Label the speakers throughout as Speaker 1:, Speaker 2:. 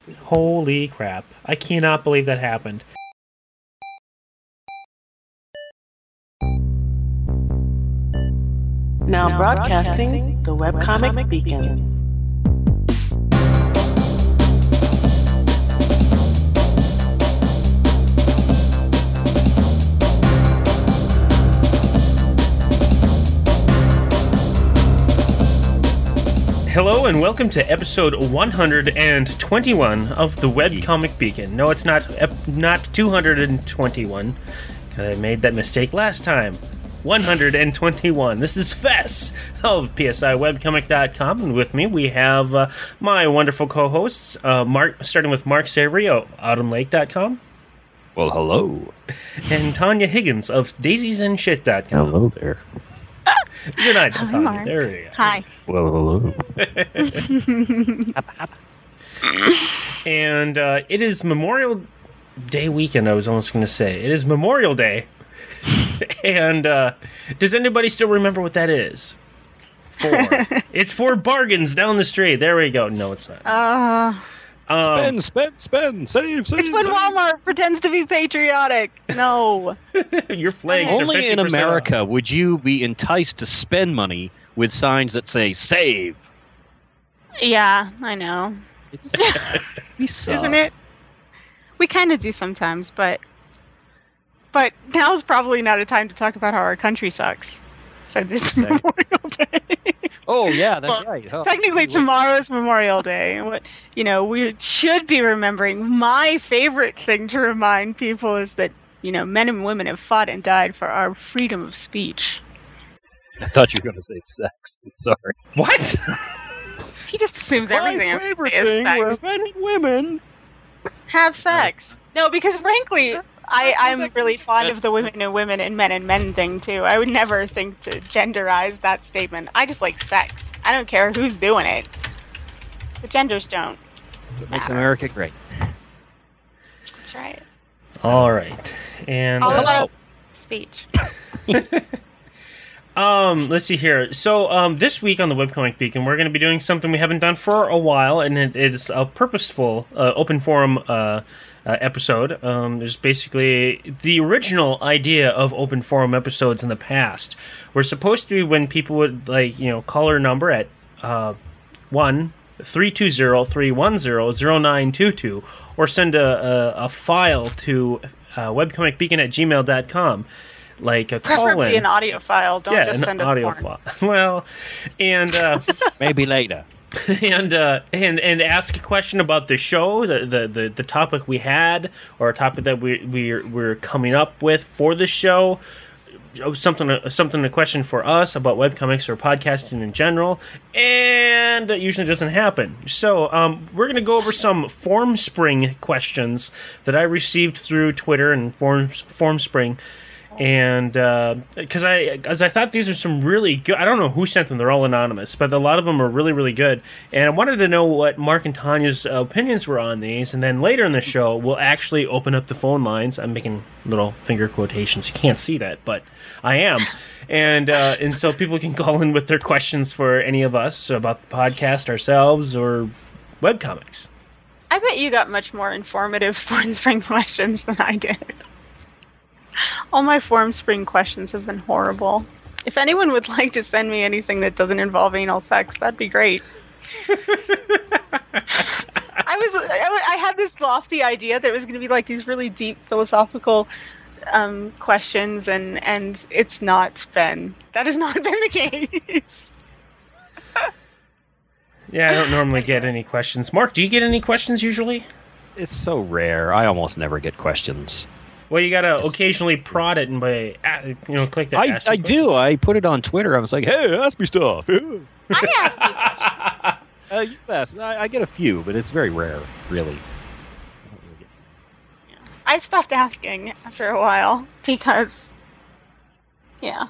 Speaker 1: Holy crap. I cannot believe that happened.
Speaker 2: Now broadcasting the Webcomic Beacon.
Speaker 1: Hello and welcome to episode 121 of the Webcomic Beacon. No, it's not 221. I made that mistake last time. 121. This is Fess of PSIWebcomic.com, and with me we have my wonderful co-hosts, starting with Mark Savory of AutumnLake.com.
Speaker 3: Well, hello.
Speaker 1: And Tanya Higgins of DaisiesAndShit.com.
Speaker 3: Hello there.
Speaker 1: Good night,
Speaker 4: Hi,
Speaker 1: Tanya.
Speaker 4: Mark.
Speaker 1: There we go.
Speaker 4: Hi.
Speaker 3: Well, hello.
Speaker 1: And it is Memorial Day weekend, I was almost going to say. It is Memorial Day. And does anybody still remember what that is? It's for bargains down the street. There we go. No, it's not.
Speaker 3: Spend, save.
Speaker 4: It's when
Speaker 3: save.
Speaker 4: Walmart pretends to be patriotic. No.
Speaker 1: Your flags are 50%
Speaker 3: Only in America
Speaker 1: off.
Speaker 3: would you be enticed to spend money with signs that say save.
Speaker 4: Yeah, I know.
Speaker 3: It's we suck.
Speaker 4: Isn't it? We kind of do sometimes, but now's probably not a time to talk about how our country sucks. Since it's
Speaker 3: Say.
Speaker 4: Memorial Day.
Speaker 3: Oh yeah, that's
Speaker 4: Well,
Speaker 3: right. Huh.
Speaker 4: Technically, tomorrow's Memorial Day. And what we should be remembering. My favorite thing to remind people is that men and women have fought and died for our freedom of speech.
Speaker 3: I thought you were going to say sex. I'm sorry.
Speaker 1: What?
Speaker 4: He just assumes everything
Speaker 3: My
Speaker 4: I'm
Speaker 3: favorite
Speaker 4: saying is
Speaker 3: thing
Speaker 4: sex.
Speaker 3: was men and women.
Speaker 4: Have sex. No, because frankly, I'm really fond of the women and men thing too. I would never think to genderize that statement. I just like sex. I don't care who's doing it. The genders don't.
Speaker 3: What makes
Speaker 4: matter.
Speaker 3: America great?
Speaker 4: That's right.
Speaker 1: All right. And
Speaker 4: All about speech.
Speaker 1: let's see here. So this week on the Webcomic Beacon, we're going to be doing something we haven't done for a while, and it is a purposeful open forum episode. There's basically the original idea of open forum episodes in the past. We're supposed to be when people would call our number at 1-320-310-0922 or send a file to webcomicbeacon@gmail.com. Like a
Speaker 4: Preferably
Speaker 1: call-in.
Speaker 4: an audio file. Don't just send us
Speaker 1: audio
Speaker 4: porn.
Speaker 1: file. Well, and
Speaker 3: Maybe later.
Speaker 1: and ask a question about the show, the topic we had, or a topic that we're coming up with for the show. Something a question for us about webcomics or podcasting in general, and that usually doesn't happen. So we're going to go over some FormSpring questions that I received through Twitter and FormSpring. And because I thought these are some really good, I don't know who sent them, they're all anonymous, but a lot of them are really, really good. And I wanted to know what Mark and Tanya's opinions were on these, and then later in the show, we'll actually open up the phone lines. I'm making little finger quotations. You can't see that, but I am. And so people can call in with their questions for any of us about the podcast ourselves or webcomics.
Speaker 4: I bet you got much more informative FormSpring questions than I did. All my FormSpring questions have been horrible. If anyone would like to send me anything that doesn't involve anal sex, that'd be great. I had this lofty idea that it was going to be like these really deep philosophical questions, and it's not been. That has not been the case.
Speaker 1: Yeah, I don't normally get any questions. Mark, do you get any questions usually?
Speaker 3: It's so rare. I almost never get questions.
Speaker 1: Well, you gotta
Speaker 3: Yes.
Speaker 1: occasionally prod it and click that.
Speaker 3: I
Speaker 1: ask me
Speaker 3: do. I put it on Twitter. I was like, hey, ask me stuff.
Speaker 4: I asked you questions.
Speaker 3: You ask. I get a few, but it's very rare, really. I don't really get to.
Speaker 4: I stopped asking after a while because, yeah.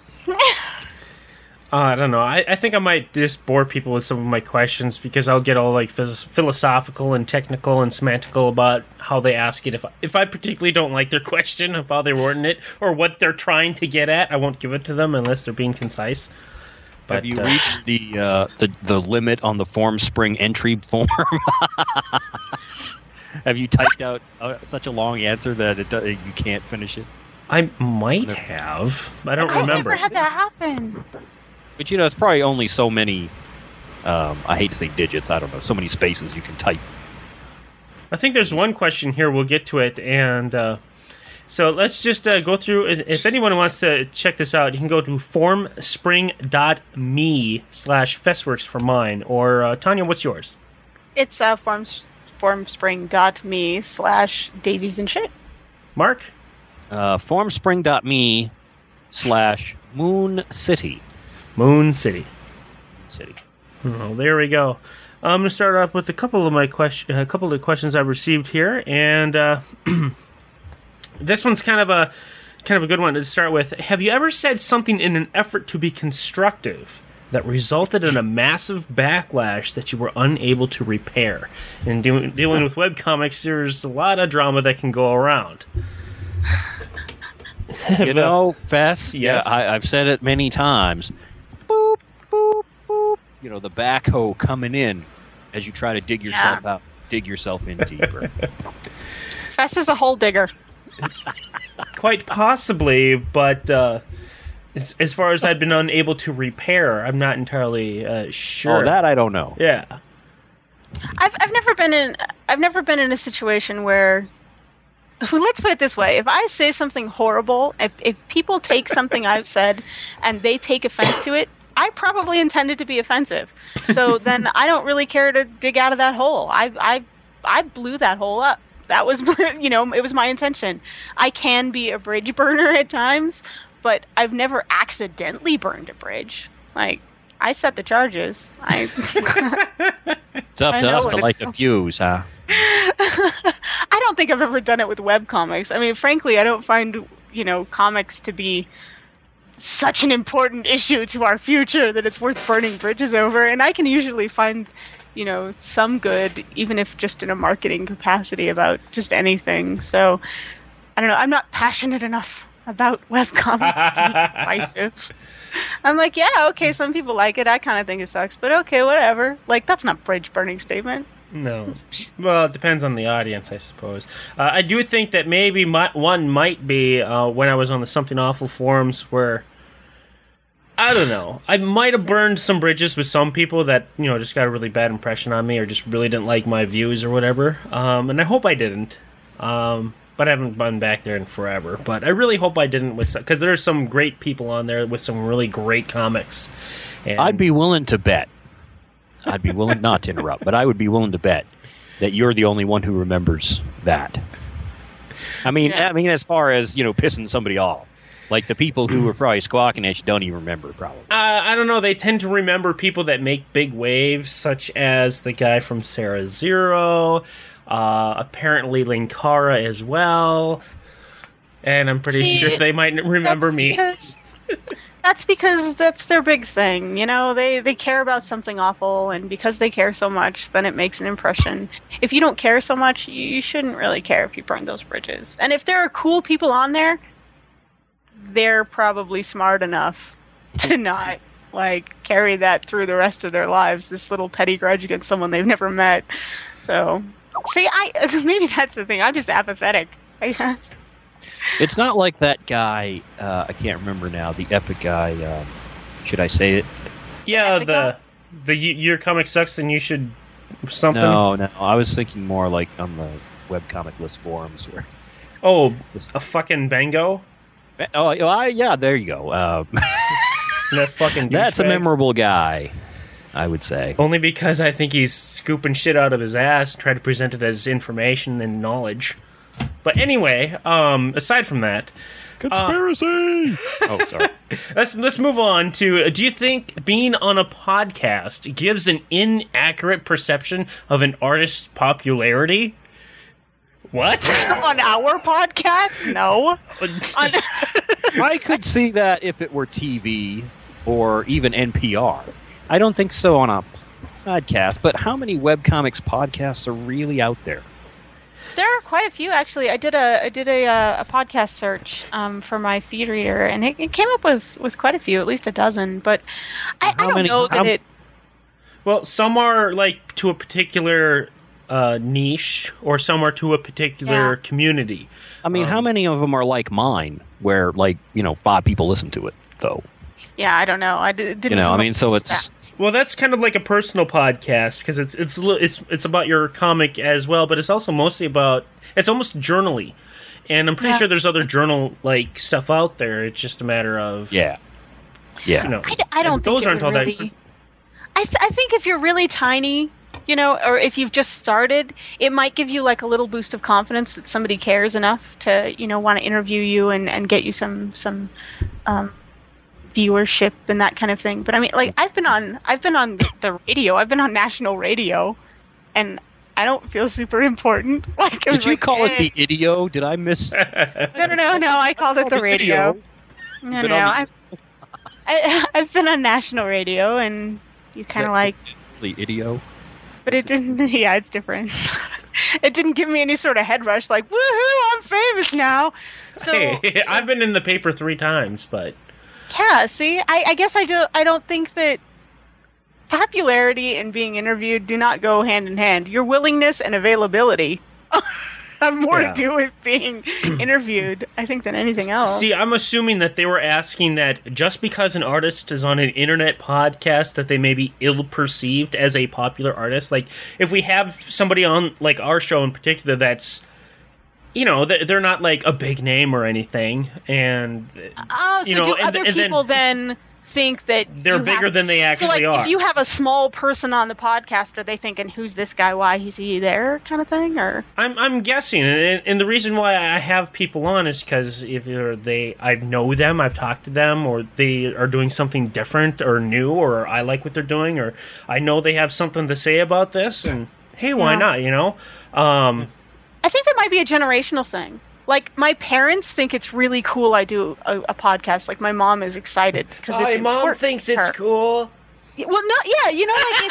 Speaker 1: I don't know. I think I might just bore people with some of my questions because I'll get all like philosophical and technical and semantical about how they ask it. If I particularly don't like their question of how they're wording it or what they're trying to get at, I won't give it to them unless they're being concise. But,
Speaker 3: Have you reached the limit on the FormSpring entry form? Have you typed out such a long answer that you can't finish it?
Speaker 1: I might have. I don't
Speaker 4: I've
Speaker 1: remember.
Speaker 4: never had that happen.
Speaker 3: But it's probably only so many. I hate to say digits. I don't know. So many spaces you can type.
Speaker 1: I think there's one question here. We'll get to it, and so let's just go through. If anyone wants to check this out, you can go to formspring.me/Festworks for mine. Or Tanya, what's yours?
Speaker 4: It's formspring.me/daisies and shit.
Speaker 1: Mark?
Speaker 3: Formspring.me/Moon City.
Speaker 1: Moon City.
Speaker 3: City.
Speaker 1: Oh, there we go. I'm going to start off with a couple of questions I've received here, and this one's kind of a good one to start with. Have you ever said something in an effort to be constructive that resulted in a massive backlash that you were unable to repair? And dealing with webcomics, there's a lot of drama that can go around.
Speaker 3: Fess.
Speaker 1: Yes.
Speaker 3: Yeah, I've said it many times. Boop, boop, boop. The backhoe coming in as you try to dig yourself out, dig yourself in deeper.
Speaker 4: Fess is a hole digger.
Speaker 1: Quite possibly, but as far as I've been unable to repair, I'm not entirely sure.
Speaker 3: Oh, that I don't know.
Speaker 1: Yeah.
Speaker 4: I've never been in a situation where. Let's put it this way: if I say something horrible, if people take something I've said and they take offense to it, I probably intended to be offensive. So then I don't really care to dig out of that hole. I blew that hole up. That was, it was my intention. I can be a bridge burner at times, but I've never accidentally burned a bridge. Like, I set the charges.
Speaker 3: It's up to us to light the fuse, huh?
Speaker 4: I don't think I've ever done it with webcomics. I mean, frankly, I don't find, comics to be such an important issue to our future that it's worth burning bridges over. And I can usually find, some good, even if just in a marketing capacity, about just anything. So, I don't know. I'm not passionate enough about webcomics to be divisive. I'm like, yeah, okay, some people like it. I kind of think it sucks, but okay, whatever. Like, that's not bridge burning statement.
Speaker 1: No. Well, it depends on the audience, I suppose. I do think that maybe one might be when I was on the Something Awful forums where, I don't know, I might have burned some bridges with some people that, just got a really bad impression on me or just really didn't like my views or whatever. And I hope I didn't. But I haven't been back there in forever. But I really hope I didn't, because there's some great people on there with some really great comics. And
Speaker 3: I'd be willing to bet. I'd be willing not to interrupt, but I would be willing to bet that you're the only one who remembers that. I mean, as far as pissing somebody off, like the people who were probably squawking at you don't even remember, probably.
Speaker 1: I don't know. They tend to remember people that make big waves, such as the guy from Sarah Zero, apparently Linkara as well, and I'm pretty sure they might remember me.
Speaker 4: That's because that's their big thing. They care about something awful, and because they care so much, then it makes an impression. If you don't care so much, you shouldn't really care if you burn those bridges. And if there are cool people on there, they're probably smart enough to not, carry that through the rest of their lives, this little petty grudge against someone they've never met. So, maybe that's the thing. I'm just apathetic, I guess.
Speaker 3: It's not like that guy, I can't remember now, the epic guy, should I say it?
Speaker 1: Yeah, the your comic sucks and you should something.
Speaker 3: No, I was thinking more like on the webcomic list forums where...
Speaker 1: Oh, a fucking Bango?
Speaker 3: Oh, yeah, there you go.
Speaker 1: That fucking
Speaker 3: That's a
Speaker 1: douchebag.
Speaker 3: memorable guy, I would say.
Speaker 1: Only because I think he's scooping shit out of his ass, try to present it as information and knowledge. But anyway, aside from that,
Speaker 3: conspiracy. Oh, sorry.
Speaker 1: Let's move on to. Do you think being on a podcast gives an inaccurate perception of an artist's popularity? What?
Speaker 4: On our podcast? No.
Speaker 3: I could see that if it were TV or even NPR. I don't think so on a podcast. But how many webcomics podcasts are really out there?
Speaker 4: There are quite a few, actually. I did a podcast search for my feed reader, and it came up with quite a few, at least a dozen. But I don't know that it.
Speaker 1: Well, some are to a particular niche or somewhere to a particular community.
Speaker 3: I mean, how many of them are like mine, where 5 people listen to it, though?
Speaker 4: Yeah, I don't know. I didn't.
Speaker 3: I mean, so it's
Speaker 4: stats.
Speaker 1: Well, that's kind of like a personal podcast because it's about your comic as well, but it's also mostly about it's almost journal-y. And I'm pretty sure there's other journal like stuff out there. It's just a matter of
Speaker 3: yeah.
Speaker 4: I don't think
Speaker 1: those aren't all
Speaker 4: really,
Speaker 1: that.
Speaker 4: I think if you're really tiny, or if you've just started, it might give you like a little boost of confidence that somebody cares enough to want to interview you and get you some viewership and that kind of thing. But I mean, like I've been on the radio. I've been on national radio, and I don't feel super important. Like,
Speaker 3: did you call it the idio? Did I miss?
Speaker 4: No. I called it the radio. No. I've been on national radio, and you kind of like
Speaker 3: the idio.
Speaker 4: But it didn't. Yeah, it's different. It didn't give me any sort of head rush. Like, woohoo! I'm famous now. So
Speaker 1: hey, I've been in the paper 3 times, but.
Speaker 4: Yeah, see, I guess I don't think that popularity and being interviewed do not go hand in hand. Your willingness and availability have more to do with being interviewed, I think, than anything else.
Speaker 1: See, I'm assuming that they were asking that just because an artist is on an internet podcast that they may be ill-perceived as a popular artist. Like, if we have somebody on, like, our show in particular that's they're not like a big name or anything, and
Speaker 4: do other people then think that
Speaker 1: they're bigger than they actually are?
Speaker 4: If you have a small person on the podcast, are they thinking, "Who's this guy? Why is he there?" kind of thing? Or
Speaker 1: I'm guessing, and the reason why I have people on is because I know them, I've talked to them, or they are doing something different or new, or I like what they're doing, or I know they have something to say about this, and hey, why not?
Speaker 4: I think there might be a generational thing. Like, my parents think it's really cool I do a podcast. Like, my mom is excited because it's
Speaker 1: my mom thinks it's cool.
Speaker 4: Well, no, yeah,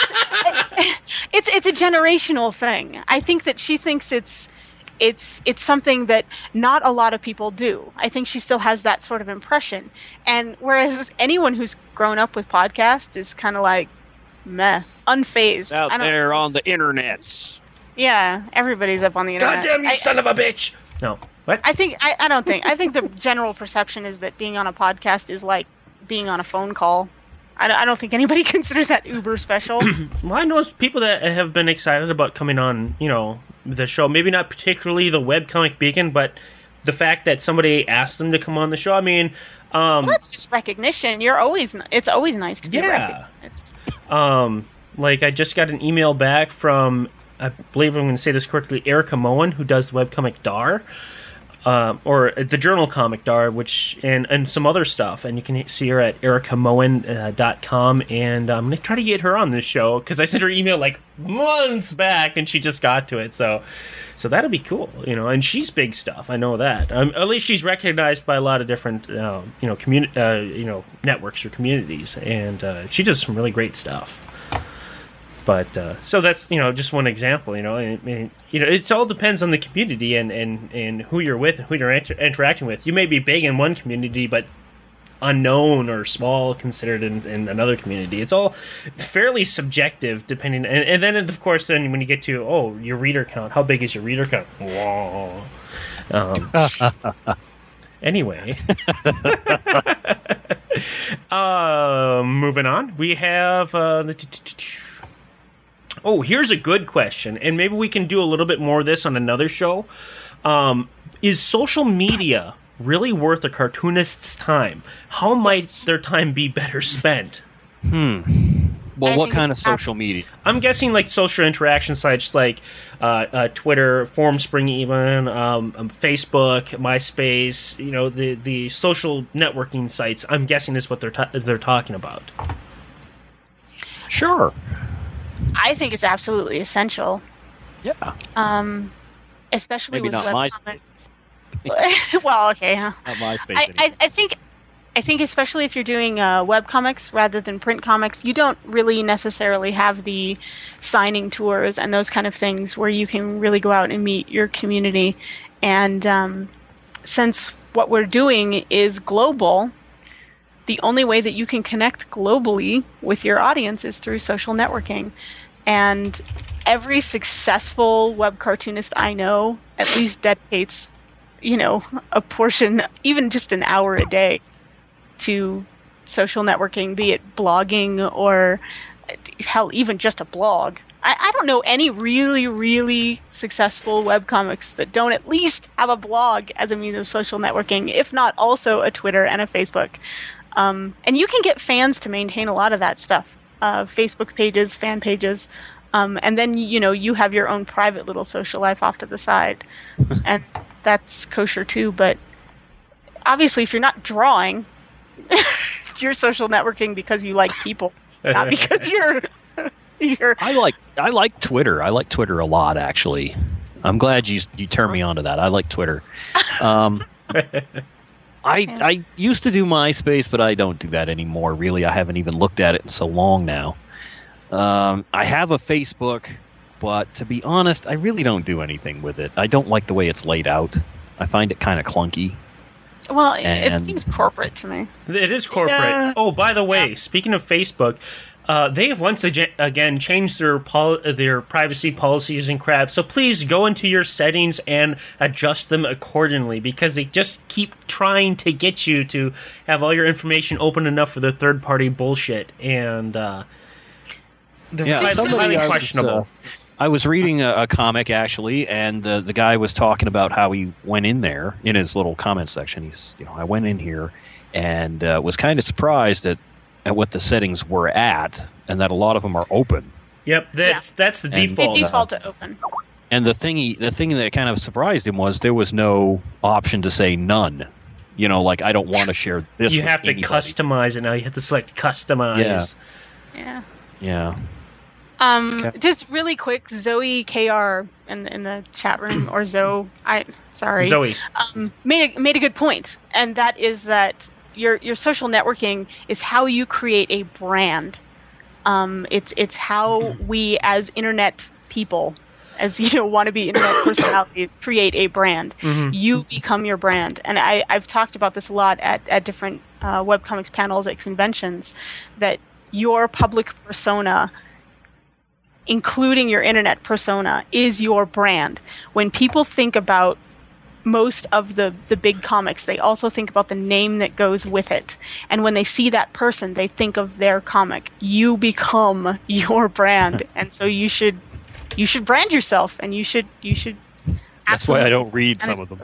Speaker 4: it's a generational thing. I think that she thinks it's something that not a lot of people do. I think she still has that sort of impression. And whereas anyone who's grown up with podcasts is kind of like, meh, unfazed.
Speaker 3: Out there on the internet.
Speaker 4: Yeah, everybody's up on the internet.
Speaker 1: God damn you, son of a bitch! No. What?
Speaker 4: I think the general perception is that being on a podcast is like being on a phone call. I don't think anybody considers that uber special.
Speaker 1: Well, I know people that have been excited about coming on, the show. Maybe not particularly the Webcomic Beacon, but the fact that somebody asked them to come on the show. I mean,
Speaker 4: well, that's just recognition. It's always nice to be recognized.
Speaker 1: Like I just got an email back from, I believe I'm going to say this correctly, Erica Moen, who does the webcomic Dar, or the journal comic Dar, and some other stuff. And you can see her at ericamoen.com. And I'm going to try to get her on this show because I sent her email like months back, and she just got to it. So that'll be cool, And she's big stuff. I know that. At least she's recognized by a lot of different, networks or communities, and she does some really great stuff. But so that's just one example. It all depends on the community and who you're with and who you're interacting with. You may be big in one community, but unknown or small considered in another community. It's all fairly subjective, depending. And then of course, when you get to your reader count, how big is your reader count? Whoa. Anyway, moving on. We have. Here's a good question, and maybe we can do a little bit more of this on another show. Is social media really worth a cartoonist's time? How might their time be better spent?
Speaker 3: Well, what kind of social media?
Speaker 1: I'm guessing like social interaction sites like Twitter, Formspring even, Facebook, MySpace, the social networking sites, I'm guessing is what they're talking about.
Speaker 3: Sure.
Speaker 4: I think it's absolutely essential.
Speaker 3: Yeah.
Speaker 4: Especially
Speaker 3: maybe
Speaker 4: with
Speaker 3: not
Speaker 4: webcomics. Well, okay. Huh?
Speaker 3: Not MySpace.
Speaker 4: I think especially if you're doing webcomics rather than print comics, you don't really necessarily have the signing tours and those kind of things where you can really go out and meet your community. And since what we're doing is global, the only way that you can connect globally with your audience is through social networking. and every successful web cartoonist I know at least dedicates, a portion, even just an hour a day, to social networking, be it blogging or, hell, even just a blog. I don't know any really, really successful webcomics that don't at least have a blog as a means of social networking, if not also a Twitter and a Facebook. And you can get fans to maintain a lot of that stuff. Facebook pages, fan pages. And then, you have your own private little social life off to the side. And that's kosher too. But obviously, if you're not drawing, you're social networking because you like people, not because you're...
Speaker 3: I like Twitter. I like Twitter a lot, actually. I'm glad you turned me on to that. I like Twitter. I used to do MySpace, but I don't do that anymore, really. I haven't even looked at it in so long now. I have a Facebook, but to be honest, I really don't do anything with it. I don't like the way it's laid out. I find it kind of clunky.
Speaker 4: Well, it seems corporate to me.
Speaker 1: It is corporate. Yeah. Oh, by the way, speaking of Facebook... they have once again changed their privacy policies and crap, so please go into your settings and adjust them accordingly, because they just keep trying to get you to have all your information open enough for their third-party bullshit, and they're highly questionable.
Speaker 3: I was reading a comic, actually, and the guy was talking about how he went in there, in his little comment section. He's, I went in here and was kind of surprised at what the settings were at, and that a lot of them are open.
Speaker 1: Yep, that's the default.
Speaker 4: They default to open.
Speaker 3: And the thing that kind of surprised him was there was no option to say none. Like, I don't want to share this.
Speaker 1: You
Speaker 3: with
Speaker 1: have to
Speaker 3: anybody.
Speaker 1: Customize it now. You have to select customize.
Speaker 4: Yeah.
Speaker 3: Okay.
Speaker 4: Just really quick, Zoe KR in the chat room, or Zoe,
Speaker 1: Zoe
Speaker 4: made a good point, and that is that your social networking is how you create a brand. It's how we as internet people, as want to be internet personalities, create a brand. Mm-hmm. You become your brand, and I've talked about this a lot at different webcomics panels at conventions, that your public persona, including your internet persona, is your brand. When people think about most of the big comics, they also think about the name that goes with it. And when they see that person, they think of their comic. You become your brand. And so you should brand yourself, and you should
Speaker 3: That's why I don't read some of them.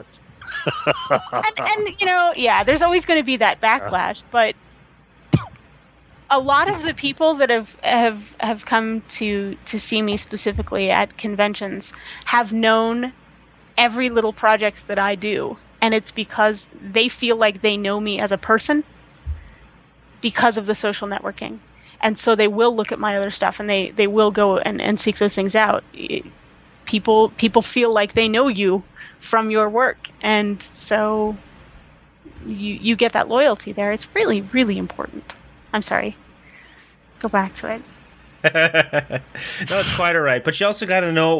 Speaker 4: and there's always going to be that backlash, but a lot of the people that have come to see me specifically at conventions have known every little project that I do, and it's because they feel like they know me as a person because of the social networking, and so they will look at my other stuff, and they will go and seek those things out. People feel like they know you from your work, and so you get that loyalty there. It's really, really important. I'm sorry. Go back to it.
Speaker 1: No, it's quite all right, but you also got to know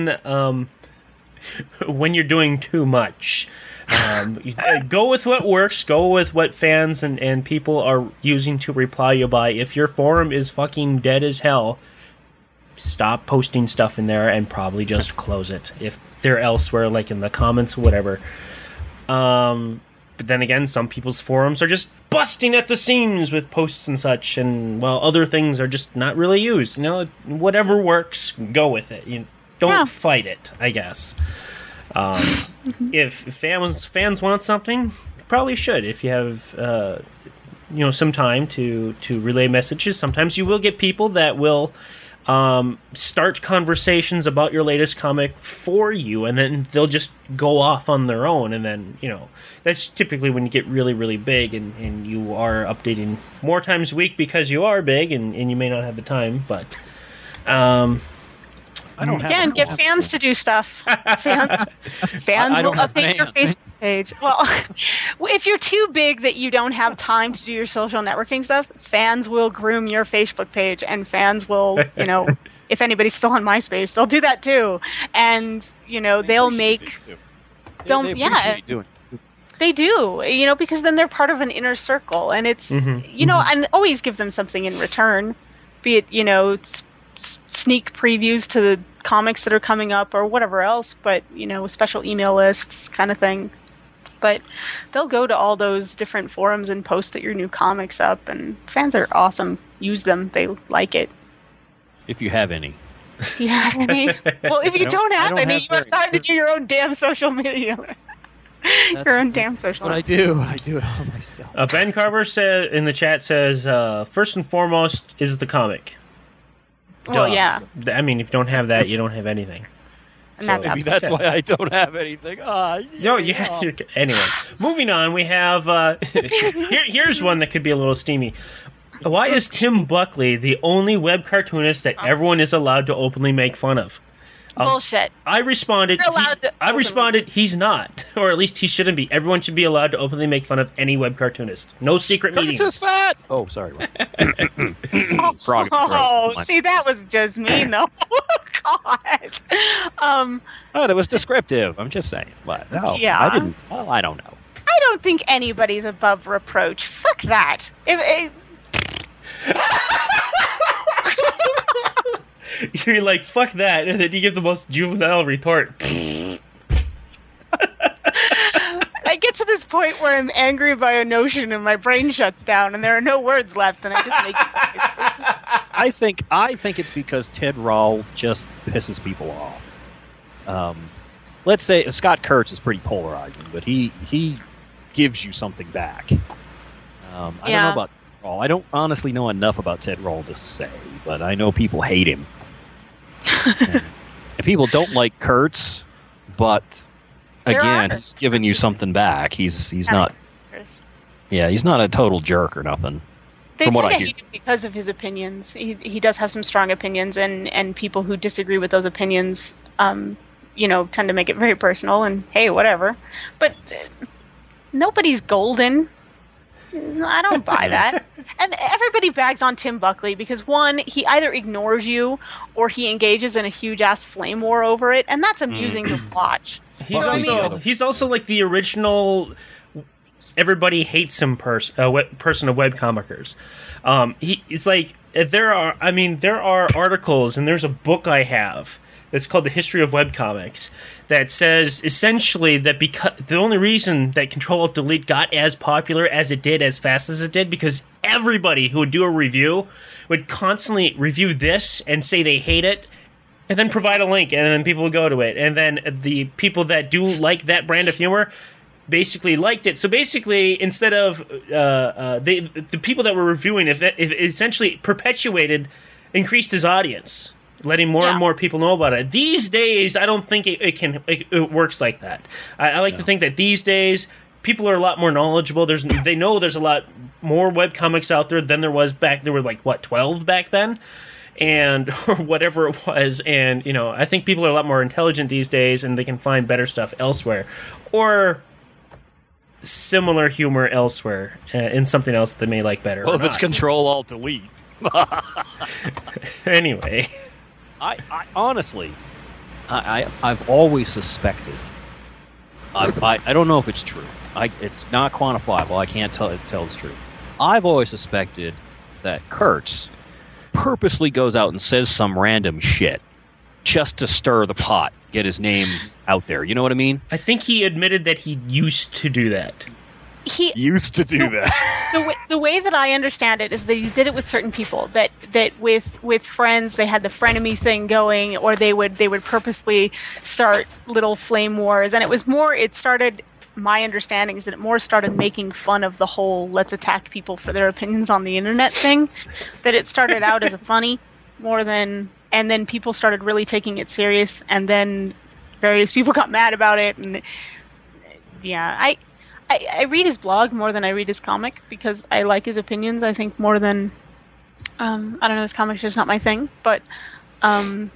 Speaker 1: when you're doing too much. Go with what works. Go with what fans and people are using to reply you by. If your forum is fucking dead as hell, stop posting stuff in there and probably just close it. If they're elsewhere, like in the comments or whatever. But then again, some people's forums are just busting at the seams with posts and such, and while other things are just not really used. Whatever works, go with it. Don't fight it, I guess. If fans want something, you probably should. If you have some time to relay messages, sometimes you will get people that will start conversations about your latest comic for you, and then they'll just go off on their own, and then that's typically when you get really, really big, and you are updating more times a week because you are big, and you may not have the time, but
Speaker 4: get fans to do stuff. Fans will update your Facebook page. Well, if you're too big that you don't have time to do your social networking stuff, fans will groom your Facebook page, and fans will, if anybody's still on MySpace, they'll do that too. And, they'll make... They do, because then they're part of an inner circle, and it's, and always give them something in return, be it, sneak previews to the comics that are coming up or whatever else, but, special email lists kind of thing. But they'll go to all those different forums and post that your new comic's up, and fans are awesome. Use them. They like it.
Speaker 3: If you have any.
Speaker 4: If you have any? Well, if you don't have any, you have time to do your own damn social media. Your own damn social
Speaker 3: media. What I do it all myself.
Speaker 1: Ben Carver said in the chat says, first and foremost is the comic.
Speaker 4: Well, yeah.
Speaker 1: I mean, if you don't have that, you don't have anything.
Speaker 4: And that's
Speaker 3: maybe why I don't have anything.
Speaker 1: Anyway, moving on, we have here's one that could be a little steamy. Why is Tim Buckley the only web cartoonist that everyone is allowed to openly make fun of?
Speaker 4: Bullshit.
Speaker 1: I responded. He's not, or at least he shouldn't be. Everyone should be allowed to openly make fun of any web cartoonist. No secret meetings.
Speaker 3: Oh, sorry.
Speaker 4: See, that was just mean, though. God.
Speaker 3: It was descriptive. I'm just saying. What? No,
Speaker 4: yeah.
Speaker 3: I didn't. Well, I don't know.
Speaker 4: I don't think anybody's above reproach. Fuck that.
Speaker 1: You're like, fuck that, and then you give the most juvenile retort.
Speaker 4: I get to this point where I'm angry by a notion and my brain shuts down and there are no words left and I just make
Speaker 3: I think it's because Ted Rall just pisses people off. Let's say Scott Kurtz is pretty polarizing, but he gives you something back. I don't know about Rall. I don't honestly know enough about Ted Rall to say, but I know people hate him. And people don't like Kurtz, but again, he's giving you something back. He's not. Yeah, he's not a total jerk or nothing.
Speaker 4: They tend to hate him because of his opinions. He does have some strong opinions, and people who disagree with those opinions, tend to make it very personal. And hey, whatever. But nobody's golden. I don't buy that. And everybody bags on Tim Buckley because, one, he either ignores you or he engages in a huge-ass flame war over it, and that's amusing to watch.
Speaker 1: He's also like the original everybody hates him person of webcomickers. It's like there are articles, and there's a book I have that's called The History of Webcomics that says essentially that because the only reason that Control-Alt-Delete got as popular as it did, as fast as it did, because everybody who would do a review would constantly review this and say they hate it, and then provide a link, and then people would go to it. And then the people that do like that brand of humor basically liked it. So basically, instead of the people that were reviewing it essentially increased his audience, letting more and more people know about it. These days, I don't think it works like that. I like to think that these days, people are a lot more knowledgeable. They know there's a lot more webcomics out there than there was back. There were 12 back then, and or whatever it was. And I think people are a lot more intelligent these days, and they can find better stuff elsewhere, or similar humor elsewhere in something else they may like better.
Speaker 3: Well, if it's Control-Alt-Delete.
Speaker 1: Anyway.
Speaker 3: I honestly, I've always suspected. I don't know if it's true. It's not quantifiable. I can't tell it's true. I've always suspected that Kurtz purposely goes out and says some random shit just to stir the pot, get his name out there. You know what I mean?
Speaker 1: I think he admitted that he used to do that.
Speaker 4: He
Speaker 3: used to do that.
Speaker 4: The way that I understand it is that he did it with certain people. That with friends, they had the frenemy thing going, or they would purposely start little flame wars, and it started. My understanding is that it more started making fun of the whole "let's attack people for their opinions on the internet" thing. That it started out as a funny more than, and then people started really taking it serious, and then various people got mad about it, and I read his blog more than I read his comic because I like his opinions. I think more than I don't know, his comic's just not my thing. But I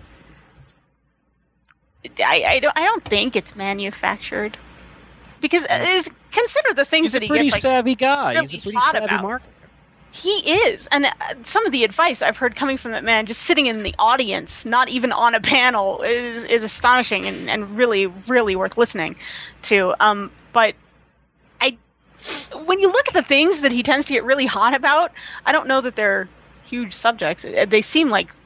Speaker 4: don't think it's manufactured because consider the things that he gets.
Speaker 3: He's a pretty savvy guy.
Speaker 4: Really
Speaker 3: he's a pretty savvy marketer.
Speaker 4: He is, and some of the advice I've heard coming from that man, just sitting in the audience, not even on a panel, is astonishing and really, really worth listening to. But when you look at the things that he tends to get really hot about, I don't know that they're huge subjects. They seem like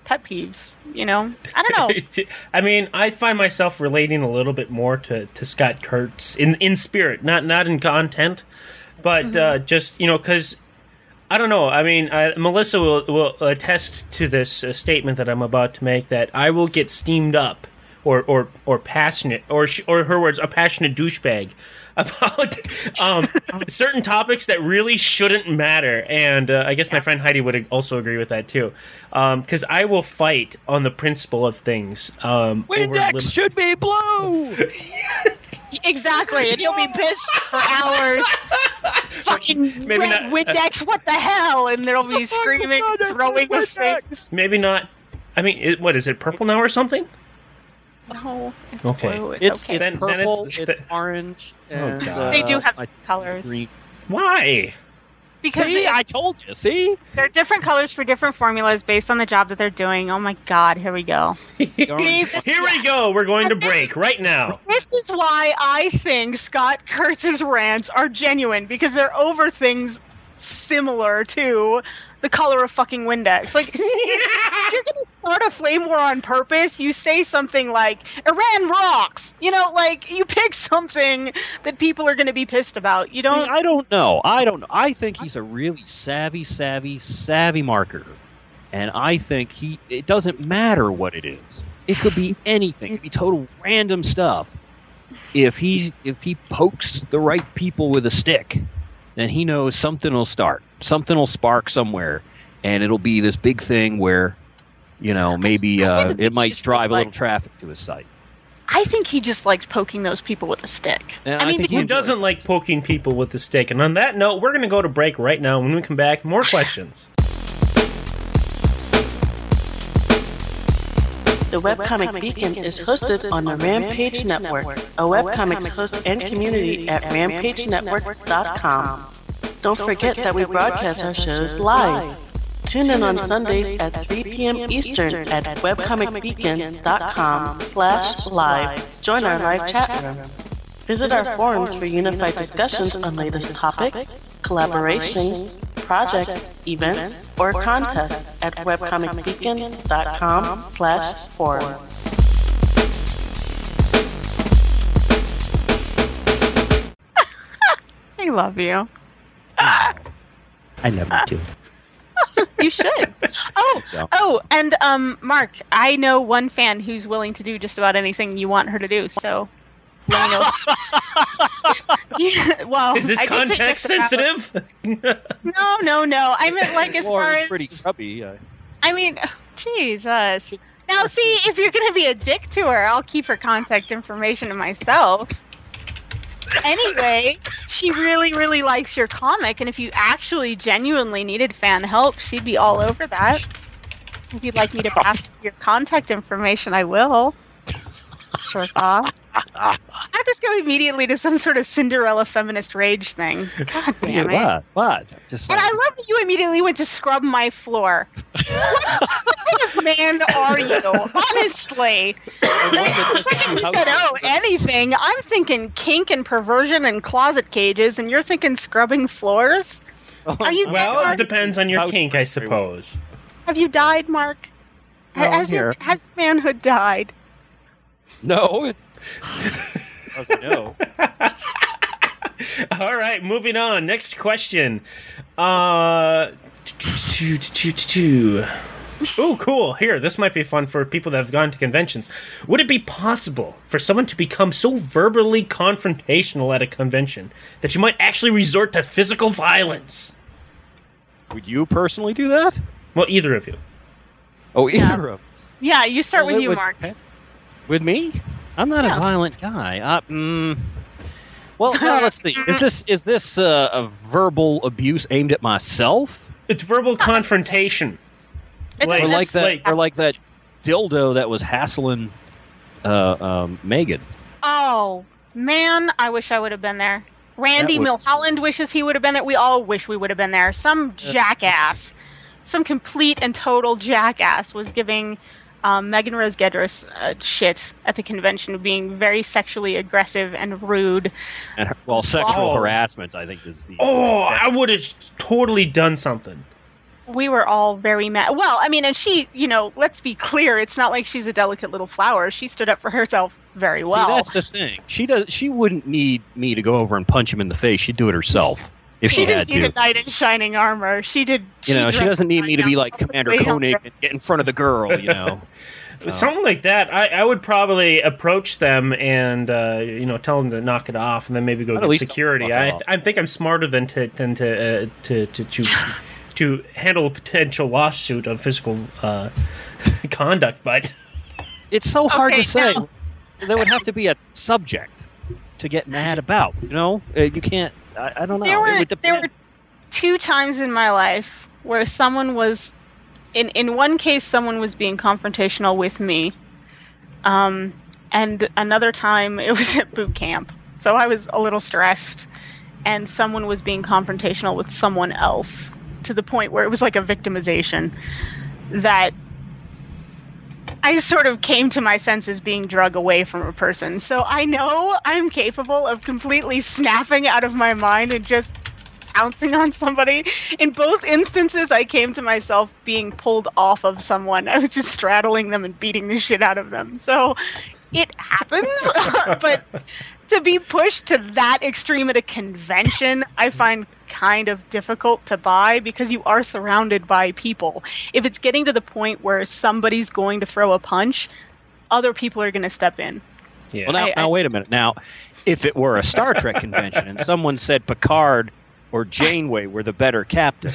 Speaker 4: pet peeves. You know, I don't know.
Speaker 1: I mean, I find myself relating a little bit more to Scott Kurtz in spirit, not in content, but just, you know, because I don't know. I mean, Melissa will attest to this statement that I'm about to make, that I will get steamed up or passionate, or her words, a passionate douchebag about certain topics that really shouldn't matter. And I guess my friend Heidi would also agree with that too, because I will fight on the principle of things.
Speaker 3: Windex should be blue.
Speaker 4: Exactly, and you'll be pissed for hours. Fucking
Speaker 1: Maybe
Speaker 4: red
Speaker 1: not,
Speaker 4: Windex, what the hell? And there'll be screaming, throwing the things.
Speaker 1: Maybe not. I mean, what is it? Purple now or something?
Speaker 4: No, it's
Speaker 1: Okay.
Speaker 4: blue.
Speaker 3: It's
Speaker 4: okay.
Speaker 1: Then
Speaker 3: purple,
Speaker 1: it's
Speaker 3: it's orange. And,
Speaker 1: God.
Speaker 4: They do have
Speaker 3: I-
Speaker 4: colors.
Speaker 3: green.
Speaker 1: Why?
Speaker 4: Because
Speaker 3: See, I told you. See,
Speaker 4: they're different colors for different formulas based on the job that they're doing. Oh my god, here we go. See, this-
Speaker 1: Here we go. We're going to
Speaker 4: And this
Speaker 1: break
Speaker 4: is-
Speaker 1: right now.
Speaker 4: This is why I think Scott Kurtz's rants are genuine, because they're over things similar to the color of fucking Windex. Like, if you're going to start a flame war on purpose, you say something like, Iran rocks! You know, like, you pick something that people are going to be pissed about. You don't...
Speaker 3: See, I don't know. I think he's a really savvy marketer, and I think it doesn't matter what it is. It could be anything. It could be total random stuff. If he pokes the right people with a stick, then he knows something will start. Something will spark somewhere, and it'll be this big thing where, you know, maybe
Speaker 4: I tend to think
Speaker 3: it
Speaker 4: he
Speaker 3: might
Speaker 4: just
Speaker 3: drive a
Speaker 4: really
Speaker 3: little traffic to his site.
Speaker 4: I think he just likes poking those people with a stick.
Speaker 3: Yeah,
Speaker 4: I
Speaker 3: I
Speaker 4: mean,
Speaker 3: think
Speaker 1: Who
Speaker 4: because
Speaker 1: doesn't like poking people with a stick? And on that note, we're going to go to break right now. When we come back, more questions.
Speaker 2: The Webcomic Beacon is hosted on the Rampage Network, a webcomics host and community at rampagenetwork.com. Don't forget that we broadcast our shows live. Tune in on Sundays at 3 p.m. Eastern at webcomicbeacon.com/live. Join our live chat room. Visit our forums for unified discussions on latest topics, collaborations, projects, events, or contests at webcomicbeacon.com/forum.
Speaker 4: I love you.
Speaker 3: I never do.
Speaker 4: You should.
Speaker 3: Yeah.
Speaker 4: And Mark, I know one fan who's willing to do just about anything you want her to do. So let me know. Yeah, well,
Speaker 1: Is this
Speaker 4: I did say
Speaker 1: context
Speaker 4: just about-
Speaker 1: sensitive?
Speaker 4: No. I meant like as far as.
Speaker 3: pretty chubby.
Speaker 4: I mean, Jesus. Now, see, if you're gonna be a dick to her, I'll keep her contact information to myself. Anyway, she really, really likes your comic, and if you actually genuinely needed fan help, she'd be all over that. If you'd like me to pass your contact information, I will. Sure off. How'd this go immediately to some sort of Cinderella feminist rage thing? God damn it.
Speaker 3: What? Just
Speaker 4: And I love that you immediately went to scrub my floor. What kind of man are you? Honestly. The second you said, anything, I'm thinking kink and perversion and closet cages, and you're thinking scrubbing floors? Are you
Speaker 1: Well, it
Speaker 4: Mark?
Speaker 1: depends on your
Speaker 3: House-
Speaker 1: kink, I suppose.
Speaker 4: Have you died, Mark?
Speaker 3: No, I'm
Speaker 4: Has
Speaker 3: here.
Speaker 4: has manhood died?
Speaker 3: No. No.
Speaker 1: All right, moving on. Next question. Oh, cool. Here, this might be fun for people that have gone to conventions. Would it be possible for someone to become so verbally confrontational at a convention that you might actually resort to physical violence?
Speaker 3: Would you personally do that?
Speaker 1: Well, either of you.
Speaker 3: Oh,
Speaker 4: Yeah.
Speaker 3: either of us.
Speaker 4: Yeah, you start
Speaker 3: Well,
Speaker 4: with
Speaker 3: it
Speaker 4: you,
Speaker 3: would-
Speaker 4: Mark.
Speaker 3: With me? I'm not
Speaker 4: Yeah.
Speaker 3: a violent guy. Well, let's see. Is this a verbal abuse aimed at myself,
Speaker 1: It's verbal confrontation.
Speaker 4: It's
Speaker 1: Like-
Speaker 3: or like that,
Speaker 1: like-
Speaker 3: or like that dildo that was hassling Megan?
Speaker 4: Oh, man, I wish I would have been there. Randy
Speaker 3: That would-
Speaker 4: Milholland wishes he would have been there. We all wish we would have been there. Some jackass, some complete and total jackass was giving Megan Rose Gedris shit at the convention, being very sexually aggressive and rude.
Speaker 3: And sexual
Speaker 1: Oh.
Speaker 3: harassment, I think, is the.
Speaker 1: Oh, I would have totally done something.
Speaker 4: we were all very mad. Well, I mean, and she, let's be clear, it's not like she's a delicate little flower. She stood up for herself very well.
Speaker 3: See, that's the thing. She wouldn't need me to go over and punch him in the face. She'd do it herself if she had to.
Speaker 4: She didn't need a knight in shining armor. She did.
Speaker 3: She doesn't need me to be like Commander Koenig and get in front of the girl.
Speaker 1: Something like that. I would probably approach them and tell them to knock it off, and then maybe go get security. I think I'm smarter than to handle a potential lawsuit of physical conduct, but
Speaker 3: it's so hard to say. There would have to be a subject to get mad about. You can't. I don't know.
Speaker 4: There were 2 times in my life where someone was. In one case, someone was being confrontational with me, and another time it was at boot camp. So I was a little stressed, and someone was being confrontational with someone else to the point where it was like a victimization that I sort of came to my senses being drug away from a person. So I know I'm capable of completely snapping out of my mind and just pouncing on somebody. In both instances, I came to myself being pulled off of someone. I was just straddling them and beating the shit out of them. So it happens, but to be pushed to that extreme at a convention, I find kind of difficult to buy because you are surrounded by people. If it's getting to the point where somebody's going to throw a punch, other people are going to step in.
Speaker 3: Yeah. Well, now wait a minute. Now, if it were a Star Trek convention and someone said Picard or Janeway were the better captain,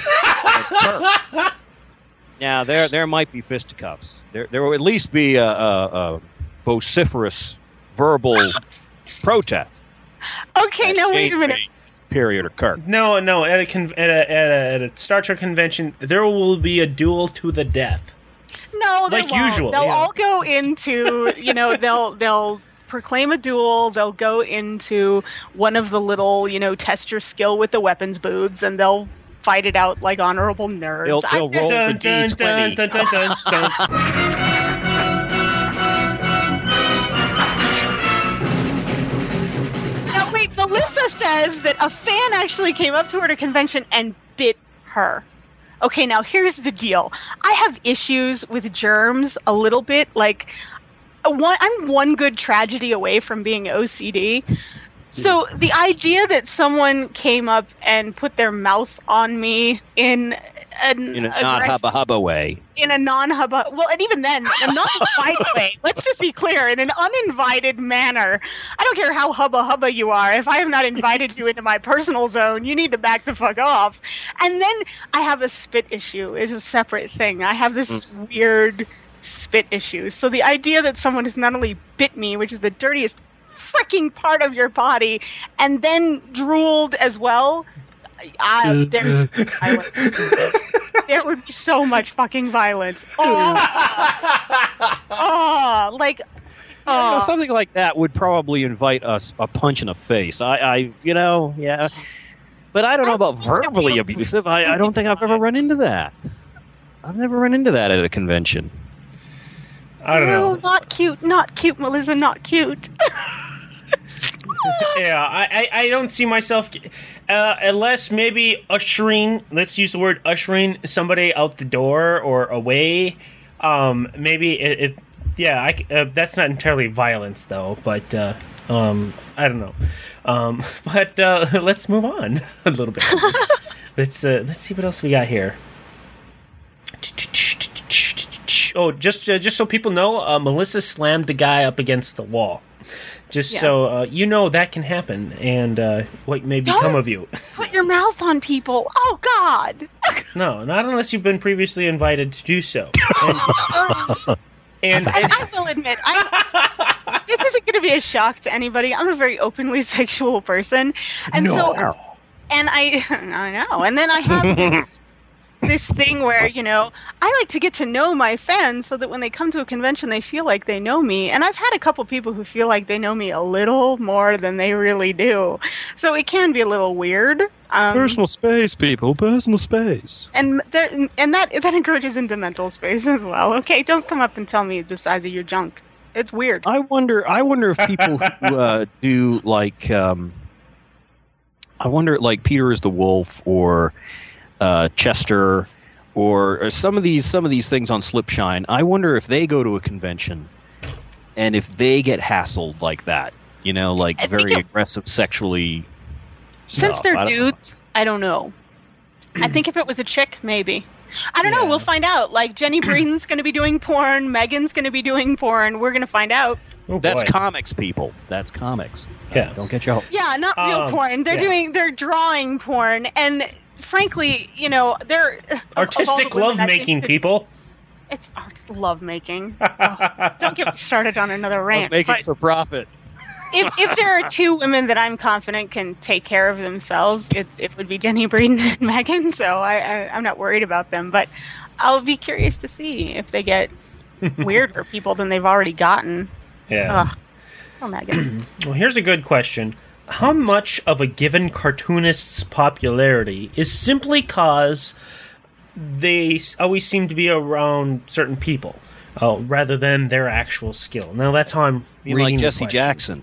Speaker 3: now there might be fisticuffs. There will at least be a vociferous verbal protest.
Speaker 4: Okay, now wait a minute.
Speaker 3: Superior to Kirk.
Speaker 1: No. At a Star Trek convention, there will be a duel to the death.
Speaker 4: No,
Speaker 1: like usual.
Speaker 4: They'll all go into they'll proclaim a duel. They'll go into one of the little test your skill with the weapons booths, and they'll fight it out like honorable nerds.
Speaker 3: They'll roll the D20.
Speaker 4: Melissa says that a fan actually came up to her at a convention and bit her. Okay, now here's the deal. I have issues with germs a little bit. Like, I'm one good tragedy away from being OCD. So the idea that someone came up and put their mouth on me in a
Speaker 3: not hubba way.
Speaker 4: In a non-hubba, well, and even then, a non-invited way. Let's just be clear, in an uninvited manner. I don't care how hubba you are. If I have not invited you into my personal zone, you need to back the fuck off. And then I have a spit issue. It's a separate thing. I have this weird spit issue. So the idea that someone has not only bit me, which is the dirtiest freaking part of your body, and then drooled as well. There would be so much fucking violence.
Speaker 3: Something like that would probably invite us a punch in the face. Yeah. But I don't know about verbally abusive. I don't think I've ever run into that. I've never run into that at a convention.
Speaker 1: I don't know.
Speaker 4: Not cute, Melissa, not cute.
Speaker 1: Yeah, I don't see myself unless maybe ushering. Let's use the word ushering somebody out the door or away. Maybe that's not entirely violence though. But I don't know. But let's move on a little bit. Let's see what else we got here. Oh, just so people know, Melissa slammed the guy up against the wall. So that can happen, and what may become of you.
Speaker 4: Put your mouth on people. Oh, God.
Speaker 1: No, not unless you've been previously invited to do so. And
Speaker 4: I will admit, this isn't going to be a shock to anybody. I'm a very openly sexual person, and I know, and then I have this thing where, I like to get to know my fans so that when they come to a convention, they feel like they know me. And I've had a couple people who feel like they know me a little more than they really do. So it can be a little weird.
Speaker 3: Personal space, people. Personal space.
Speaker 4: And that encourages into mental space as well. Okay, don't come up and tell me the size of your junk. It's weird.
Speaker 3: I wonder if people who do like... I wonder, like Peter is the Wolf or... Chester or some of these things on Slipshine, I wonder if they go to a convention and if they get hassled like that, like very aggressive sexually.
Speaker 4: Since they're dudes, I don't know. I think if it was a chick, maybe. I don't know. We'll find out. Like, Jenny Breeden's going to be doing porn. Megan's going to be doing porn. We're going to find out.
Speaker 3: Oh, that's comics, people. That's comics.
Speaker 1: Yeah.
Speaker 3: Don't get your...
Speaker 4: Yeah, not real porn. They're drawing porn. And frankly, they're...
Speaker 1: Artistic love-making, people.
Speaker 4: It's lovemaking. Oh, don't get me started on another rant.
Speaker 3: Making for profit.
Speaker 4: If there are two women that I'm confident can take care of themselves, it would be Jenny Breeden and Megan. So I'm not worried about them. But I'll be curious to see if they get weirder people than they've already gotten.
Speaker 1: Yeah.
Speaker 4: Oh, Megan.
Speaker 1: Well, here's a good question. How much of a given cartoonist's popularity is simply cause they always seem to be around certain people, rather than their actual skill? Now, that's how I'm reading
Speaker 3: like
Speaker 1: the
Speaker 3: Jesse
Speaker 1: question.
Speaker 3: Jackson.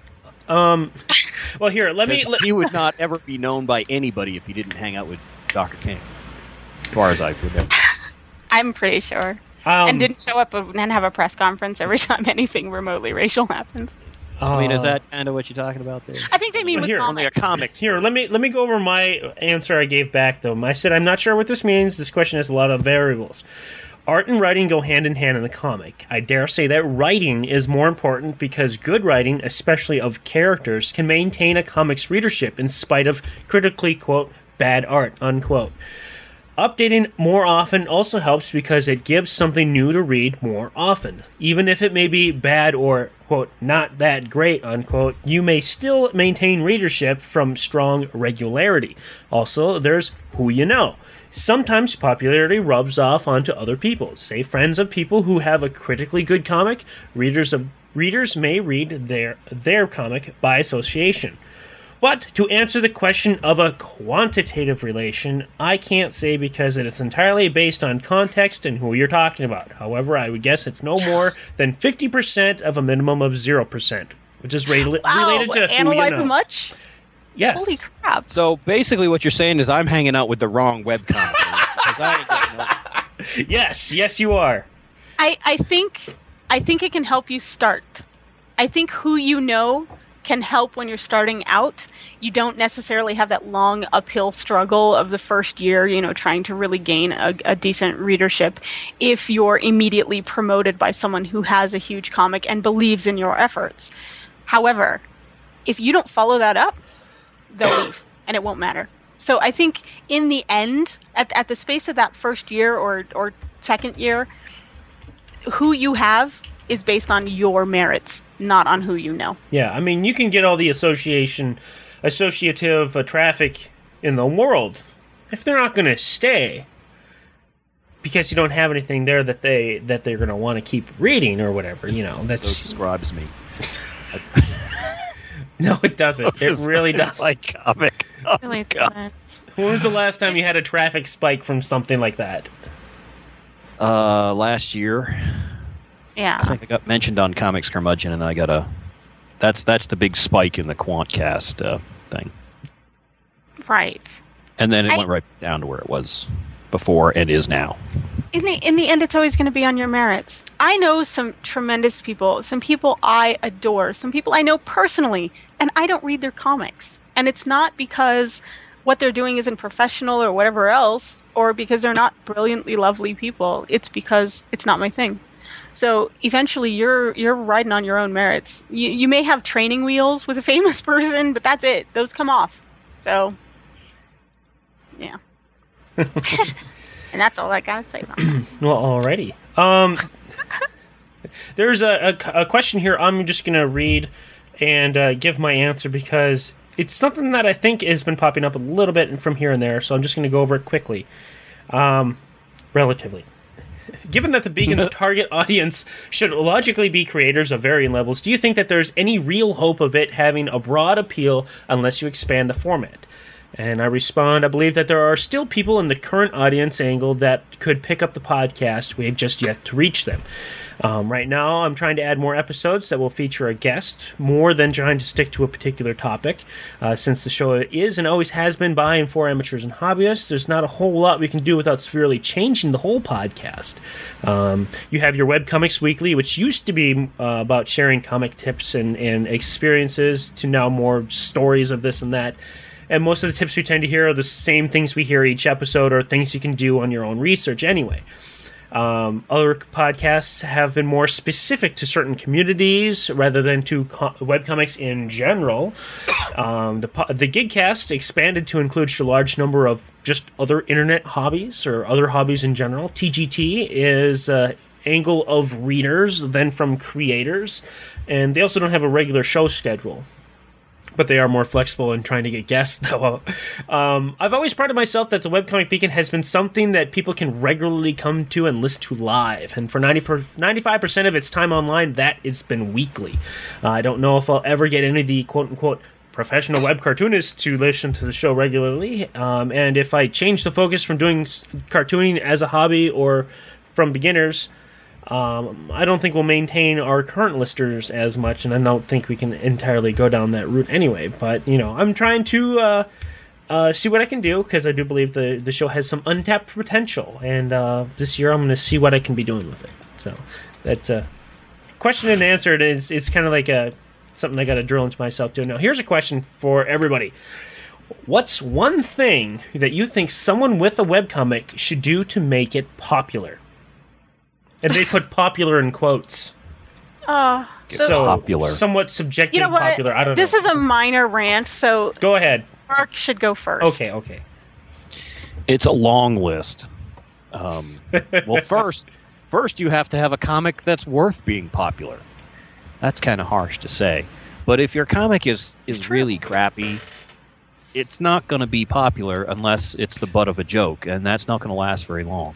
Speaker 1: Well, here,
Speaker 3: he would not ever be known by anybody if he didn't hang out with Dr. King, as far as I remember.
Speaker 4: I'm pretty sure. And didn't show up and have a press conference every time anything remotely racial happens.
Speaker 3: I mean, is that kind of what you're talking about there?
Speaker 4: I think they mean with
Speaker 3: only a comic.
Speaker 1: Here, let me go over my answer I gave back, though. I said, I'm not sure what this means. This question has a lot of variables. Art and writing go hand in hand in a comic. I dare say that writing is more important because good writing, especially of characters, can maintain a comic's readership in spite of critically, quote, bad art, unquote. Updating more often also helps because it gives something new to read more often. Even if it may be bad or, quote, not that great, unquote, you may still maintain readership from strong regularity. Also, there's who you know. Sometimes popularity rubs off onto other people. Say friends of people who have a critically good comic, readers may read their comic by association. But to answer the question of a quantitative relation, I can't say because it is entirely based on context and who you're talking about. However, I would guess it's no more than 50% of a minimum of 0%, which is related to who you know.
Speaker 4: Much?
Speaker 1: Yes.
Speaker 4: Holy crap.
Speaker 3: So basically what you're saying is I'm hanging out with the wrong webcomic.
Speaker 1: Yes, you are.
Speaker 4: I think it can help you start. I think who you know can help when you're starting out. You don't necessarily have that long uphill struggle of the first year, trying to really gain a decent readership if you're immediately promoted by someone who has a huge comic and believes in your efforts. However, if you don't follow that up, they'll leave, and it won't matter. So I think in the end, at the space of that first year or second year, who you have is based on your merits, not on who you know.
Speaker 1: Yeah, I mean, you can get all the associative traffic in the world. If they're not going to stay, because you don't have anything there that they're going to want to keep reading or whatever, that's...
Speaker 3: So describes me.
Speaker 1: No, it doesn't. It really does.
Speaker 3: Like comic. Oh,
Speaker 4: really doesn't.
Speaker 1: When was the last time you had a traffic spike from something like that?
Speaker 3: Last year.
Speaker 4: Yeah.
Speaker 3: I think I got mentioned on Comics Curmudgeon, and I got that's the big spike in the Quantcast thing.
Speaker 4: Right.
Speaker 3: And then it went right down to where it was before and is now.
Speaker 4: In the end, it's always going to be on your merits. I know some tremendous people, some people I adore, some people I know personally, and I don't read their comics. And it's not because what they're doing isn't professional or whatever else, or because they're not brilliantly lovely people. It's because it's not my thing. So eventually you're riding on your own merits. You may have training wheels with a famous person, but that's it. Those come off. So, yeah. And that's all I gotta say about that.
Speaker 1: Well, alrighty. There's a question here I'm just going to read and give my answer because it's something that I think has been popping up a little bit from here and there, so I'm just going to go over it quickly. Relatively. Given that the Beacon's target audience should logically be creators of varying levels, do you think that there's any real hope of it having a broad appeal unless you expand the format? And I respond, I believe that there are still people in the current audience angle that could pick up the podcast. We have just yet to reach them. Right now, I'm trying to add more episodes that will feature a guest, more than trying to stick to a particular topic. Since the show is and always has been by and for amateurs and hobbyists, there's not a whole lot we can do without severely changing the whole podcast. You have your Webcomics Weekly, which used to be about sharing comic tips and experiences, to now more stories of this and that. And most of the tips we tend to hear are the same things we hear each episode, or things you can do on your own research anyway. Other podcasts have been more specific to certain communities rather than to webcomics in general. The Gigcast expanded to include a large number of just other internet hobbies or other hobbies in general. TGT is angle of readers, then from creators, and they also don't have a regular show schedule. But they are more flexible in trying to get guests, though. I've always prided myself that the Webcomic Beacon has been something that people can regularly come to and listen to live. And for 95% of its time online, that has been weekly. I don't know if I'll ever get any of the quote-unquote professional web cartoonists to listen to the show regularly. And if I change the focus from doing cartooning as a hobby or from beginners, I don't think we'll maintain our current listeners as much, and I don't think we can entirely go down that route anyway. But, I'm trying to see what I can do, because I do believe the show has some untapped potential, and this year I'm going to see what I can be doing with it. So that's a question and answer, and it's kind of like something I got to drill into myself too. Now, here's a question for everybody. What's one thing that you think someone with a webcomic should do to make it popular? And they put popular in quotes. So
Speaker 3: popular.
Speaker 1: Somewhat subjective.
Speaker 4: You know what?
Speaker 1: Popular. I don't know.
Speaker 4: This is a minor rant, so
Speaker 1: go ahead.
Speaker 4: Mark should go first.
Speaker 1: Okay.
Speaker 3: It's a long list. Well, first you have to have a comic that's worth being popular. That's kind of harsh to say, but if your comic is really crappy, it's not going to be popular unless it's the butt of a joke, and that's not going to last very long.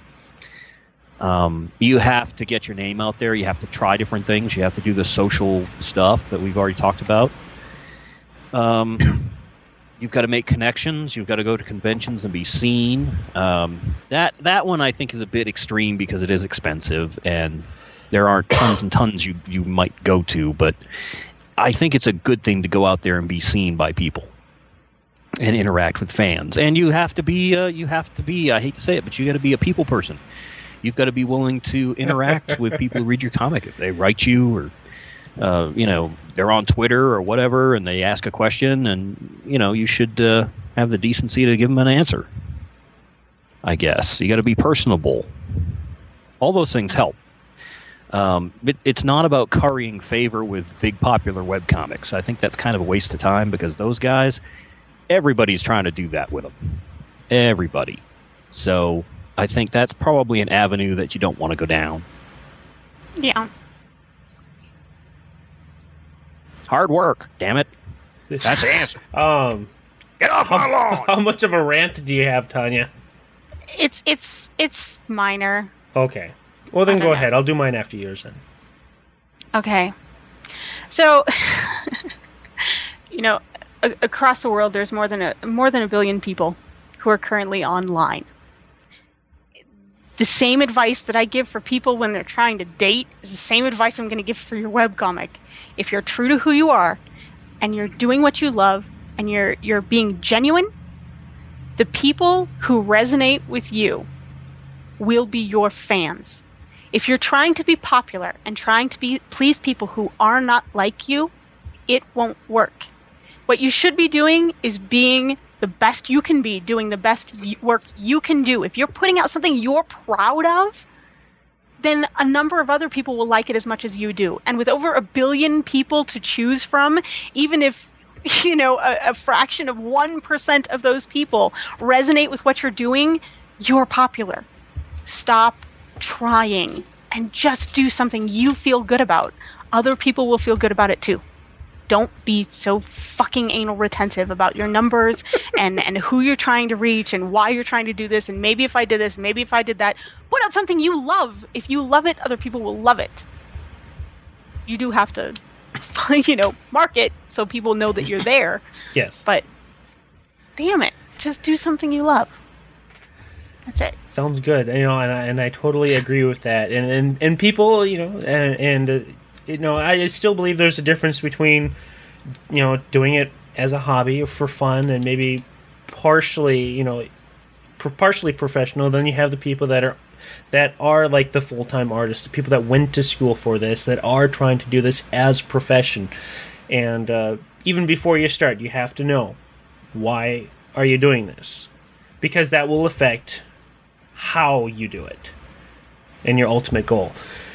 Speaker 3: You have to get your name out there. You have to try different things. You have to do the social stuff that we've already talked about. You've got to make connections. You've got to go to conventions and be seen. That one I think is a bit extreme because it is expensive and there aren't tons and tons you might go to. But I think it's a good thing to go out there and be seen by people and interact with fans. And you have to be. I hate to say it, but you got to be a people person. You've got to be willing to interact with people who read your comic. If they write you or, they're on Twitter or whatever and they ask a question and, you should have the decency to give them an answer, I guess. You got to be personable. All those things help. But it's not about currying favor with big popular webcomics. I think that's kind of a waste of time because those guys, everybody's trying to do that with them. Everybody. So I think that's probably an avenue that you don't want to go down.
Speaker 4: Yeah.
Speaker 3: Hard work, damn it. That's the answer.
Speaker 1: Get off my lawn! How much of a rant do you have, Tanya?
Speaker 4: It's minor.
Speaker 1: Okay. Well, then go ahead. I'll do mine after yours then.
Speaker 4: Okay. So, across the world, there's more than a billion people who are currently online. The same advice that I give for people when they're trying to date is the same advice I'm going to give for your webcomic. If you're true to who you are, and you're doing what you love, and you're being genuine, the people who resonate with you will be your fans. If you're trying to be popular and trying to please people who are not like you, it won't work. What you should be doing is being the best you can be, doing the best work you can do. If you're putting out something you're proud of, then a number of other people will like it as much as you do. And with over 1 billion people to choose from, even if a fraction of 1% of those people resonate with what you're doing, you're popular. Stop trying and just do something you feel good about. Other people will feel good about it too. Don't be so fucking anal retentive about your numbers and who you're trying to reach and why you're trying to do this and maybe if I did this, maybe if I did that. Put out something you love. If you love it, other people will love it. You do have to, market so people know that you're there.
Speaker 1: Yes.
Speaker 4: But, damn it. Just do something you love. That's it.
Speaker 1: Sounds good. And I totally agree with that. And people, I still believe there's a difference between, doing it as a hobby or for fun and maybe partially professional. Then you have the people that are like the full-time artists, the people that went to school for this, that are trying to do this as a profession. And even before you start, you have to know, why are you doing this? Because that will affect how you do it and your ultimate goal.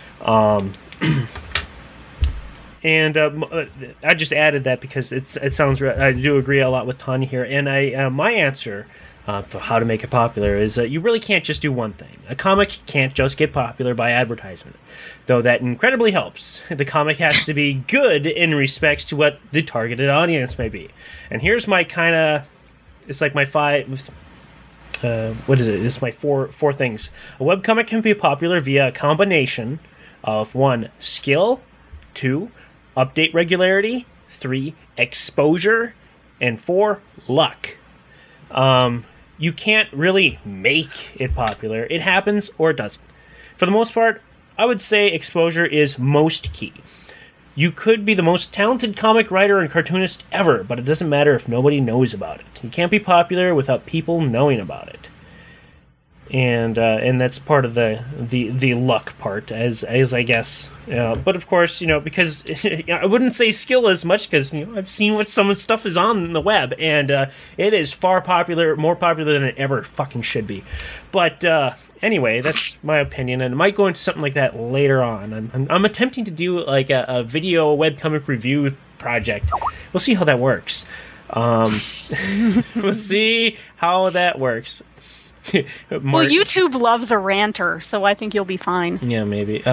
Speaker 1: And I just added that because it sounds. I do agree a lot with Tanya here, and my answer for how to make it popular is you really can't just do one thing. A comic can't just get popular by advertisement, though that incredibly helps. The comic has to be good in respects to what the targeted audience may be. And here's my kind of, it's like my five. What is it? It's my four things. A webcomic can be popular via a combination of 1, skill, 2, update regularity, 3, exposure, and 4, luck. You can't really make it popular. It happens or it doesn't. For the most part, I would say exposure is most key. You could be the most talented comic writer and cartoonist ever, but it doesn't matter if nobody knows about it. You can't be popular without people knowing about it. And that's part of the luck part, as I guess. But of course, because I wouldn't say skill as much, because I've seen what some stuff is on the web, and it is more popular than it ever fucking should be. But anyway, that's my opinion, and I might go into something like that later on. I'm attempting to do like a video webcomic review project. We'll see how that works. We'll see how that works.
Speaker 4: Well, YouTube loves a ranter, so I think you'll be fine.
Speaker 1: Yeah, maybe.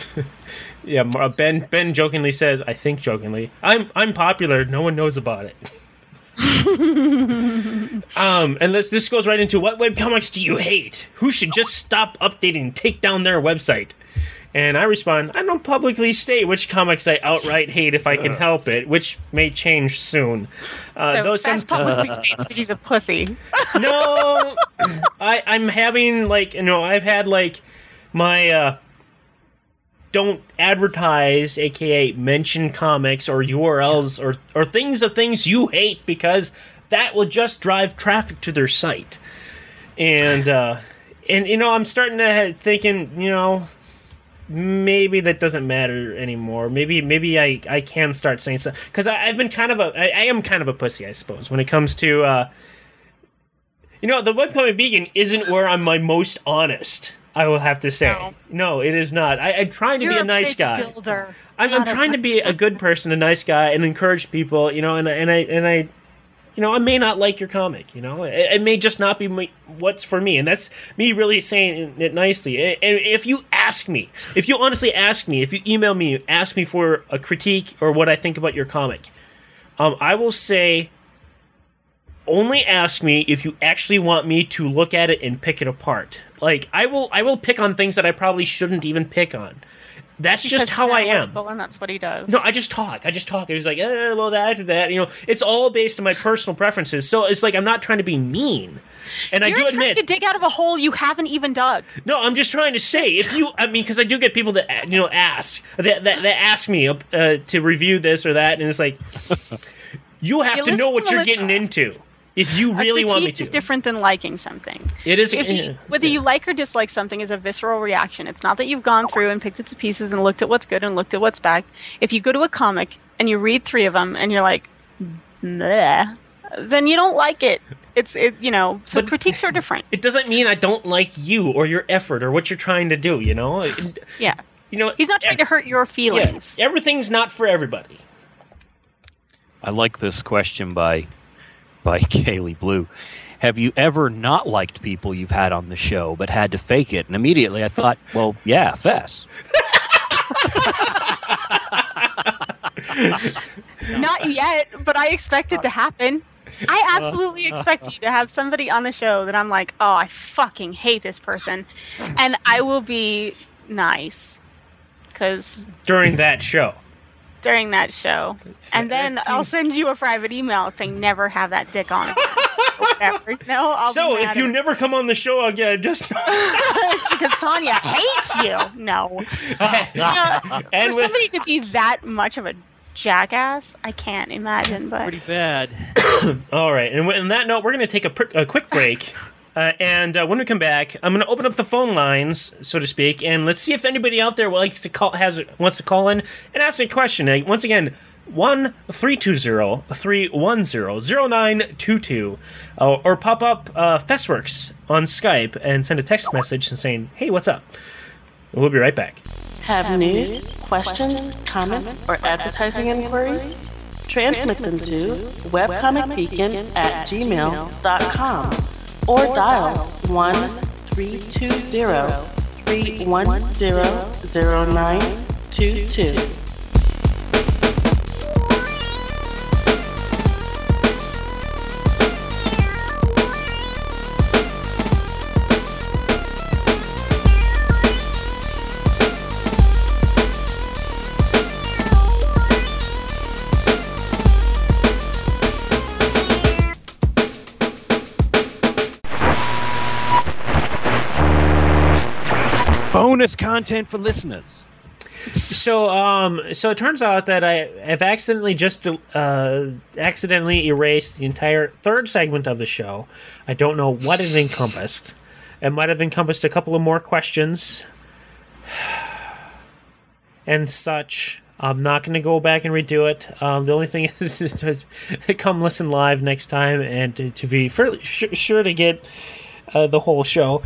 Speaker 1: Ben jokingly says, I think jokingly, I'm popular. No one knows about it. And this goes right into, what webcomics do you hate? Who should just stop updating and take down their website? And I respond, I don't publicly state which comics I outright hate if I can help it, which may change soon.
Speaker 4: So Faz publicly states that he's a pussy.
Speaker 1: No, I'm having I've had my don't advertise, aka mention comics or URLs or things you hate, because that will just drive traffic to their site. And I'm starting to thinking, maybe that doesn't matter anymore. Maybe I can start saying something, because I've been I am kind of a pussy, I suppose, when it comes to the Webcomic Beacon isn't where I'm my most honest, I will have to say. No, it is not. I'm trying to be a nice guy.
Speaker 4: Builder,
Speaker 1: I'm trying to be a good person, a nice guy, and encourage people. I may not like your comic. It may just not be what's for me, and that's me really saying it nicely. And if you honestly ask me, if you email me, ask me for a critique or what I think about your comic, I will say, only ask me if you actually want me to look at it and pick it apart. I will pick on things that I probably shouldn't even pick on. That's just how I am.
Speaker 4: And that's what he does.
Speaker 1: No, I just talk. And he's like, well, that or that. It's all based on my personal preferences. So it's I'm not trying to be mean. And I do admit,
Speaker 4: trying to dig out of a hole you haven't even dug.
Speaker 1: No, I'm just trying to say, because I do get people that ask me to review this or that, and it's you have to know what you're getting into. If you really want me to.
Speaker 4: It's different than liking something.
Speaker 1: It is.
Speaker 4: Whether you like or dislike something is a visceral reaction. It's not that you've gone through and picked it to pieces and looked at what's good and looked at what's bad. If you go to a comic and you read 3 of them and you're like, bleh, then you don't like it. So but critiques are different.
Speaker 1: It doesn't mean I don't like you or your effort or what you're trying to do,
Speaker 4: Yes. He's not trying to hurt your feelings.
Speaker 1: Yeah, everything's not for everybody.
Speaker 3: I like this question by Kaylee Blue. Have you ever not liked people you've had on the show but had to fake it? And immediately I thought, well, yeah, Fess.
Speaker 4: Not yet, but I expect it to happen. I absolutely expect you to have somebody on the show that I'm like, oh, I fucking hate this person. And I will be nice.
Speaker 1: During that show.
Speaker 4: And then I'll send you a private email saying never have that dick on again. whatever. No, I'll
Speaker 1: So
Speaker 4: be
Speaker 1: if you never come on the show again, just
Speaker 4: it's because Tanya hates you. No.
Speaker 1: And
Speaker 4: For
Speaker 1: with-
Speaker 4: somebody to be that much of a jackass, I can't imagine. But
Speaker 3: Pretty bad.
Speaker 1: All right, and on that note, we're going to take a quick break. And when we come back, I'm going to open up the phone lines, so to speak, and let's see if anybody out there wants to call in and ask a question. Once again, 1-320-310-0922, or pop up Festworks on Skype and send a text message and saying, "Hey, what's up?" We'll be right back.
Speaker 2: Have news, questions, comments, or advertising inquiries? Transmit them to webcomicbeacon@gmail.com or dial 1-320-310-0922.
Speaker 3: Bonus content for listeners.
Speaker 1: So it turns out that I've accidentally erased the entire third segment of the show. I don't know what it encompassed. It might have encompassed a couple of more questions and such. I'm not going to go back and redo it. The only thing is to come listen live next time and to be fairly sure to get the whole show.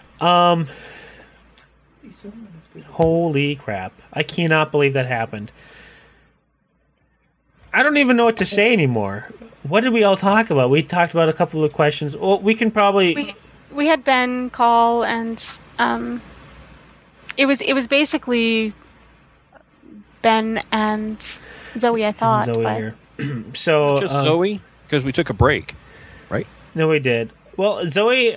Speaker 1: Holy crap. I cannot believe that happened. I don't even know what to say anymore. What did we all talk about? We talked about a couple of questions. Well, we can probably...
Speaker 4: we had Ben call, and it was basically Ben and Zoe, I thought.
Speaker 1: Zoe
Speaker 4: but...
Speaker 1: here. So,
Speaker 3: Just Zoe? Because we took a break, right?
Speaker 1: No, we did. Well, Zoe...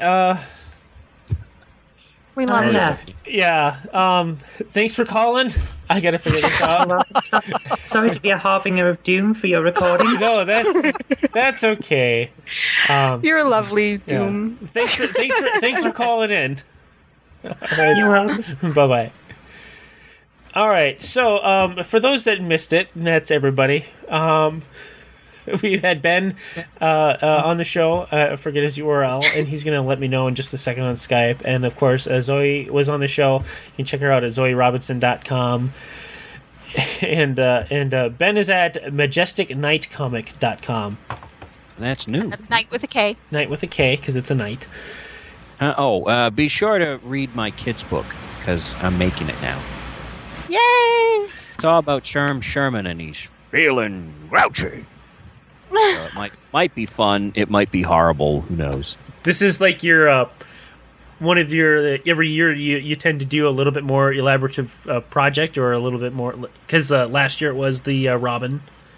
Speaker 4: we love
Speaker 5: yeah.
Speaker 1: Yeah. Thanks for calling. I gotta figure this out.
Speaker 5: Sorry to be a harbinger of doom for your recording.
Speaker 1: No, that's okay.
Speaker 4: You're a lovely
Speaker 1: Yeah.
Speaker 4: Doom.
Speaker 1: Thanks for calling in.
Speaker 5: You're welcome.
Speaker 1: Bye bye. All right. So, for those that missed it, and that's everybody. We had Ben on the show. I forget his URL, and he's going to let me know in just a second on Skype. And, of course, Zoe was on the show. You can check her out at zoerobinson.com. And Ben is at majesticnightcomic.com.
Speaker 3: That's new.
Speaker 4: That's Night with a K.
Speaker 1: Night with a K, because it's a night.
Speaker 3: Be sure to read my kid's book, because I'm making it now.
Speaker 4: Yay!
Speaker 3: It's all about Sherman, and he's feeling grouchy. So it might be fun. It might be horrible. Who knows?
Speaker 1: This is like your one of your every year you tend to do a little bit more elaborative project, or a little bit more, because last year it was the Robin.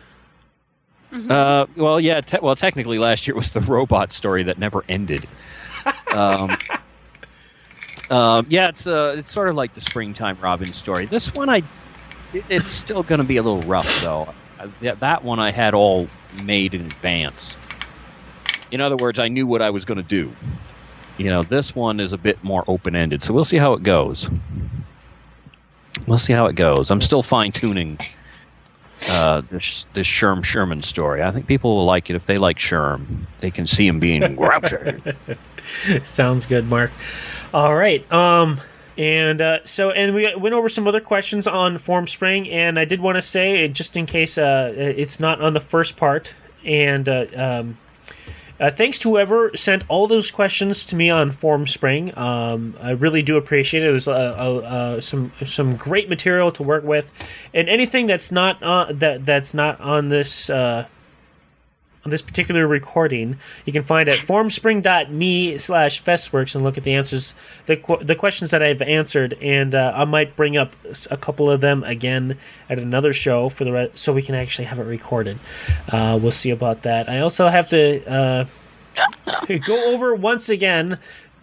Speaker 3: Well, yeah. Technically, last year was the robot story that never ended. Yeah, it's sort of like the springtime Robin story. This one, it's still going to be a little rough though. That one I had all made in advance. In other words, I knew what I was going to do. This one is a bit more open-ended, so we'll see how it goes. I'm still fine-tuning this Sherman story. I think people will like it if they like Sherm. They can see him being grouchy.
Speaker 1: Sounds good, Mark. All right. And we went over some other questions on Formspring, and I did want to say, just in case it's not on the first part, and thanks to whoever sent all those questions to me on Formspring. I really do appreciate it. It was some great material to work with, and anything that's not that's not on this particular recording, you can find at formspring.me/festworks and look at the answers, the questions that I've answered, and I might bring up a couple of them again at another show so we can actually have it recorded. We'll see about that. I also have to go over once again,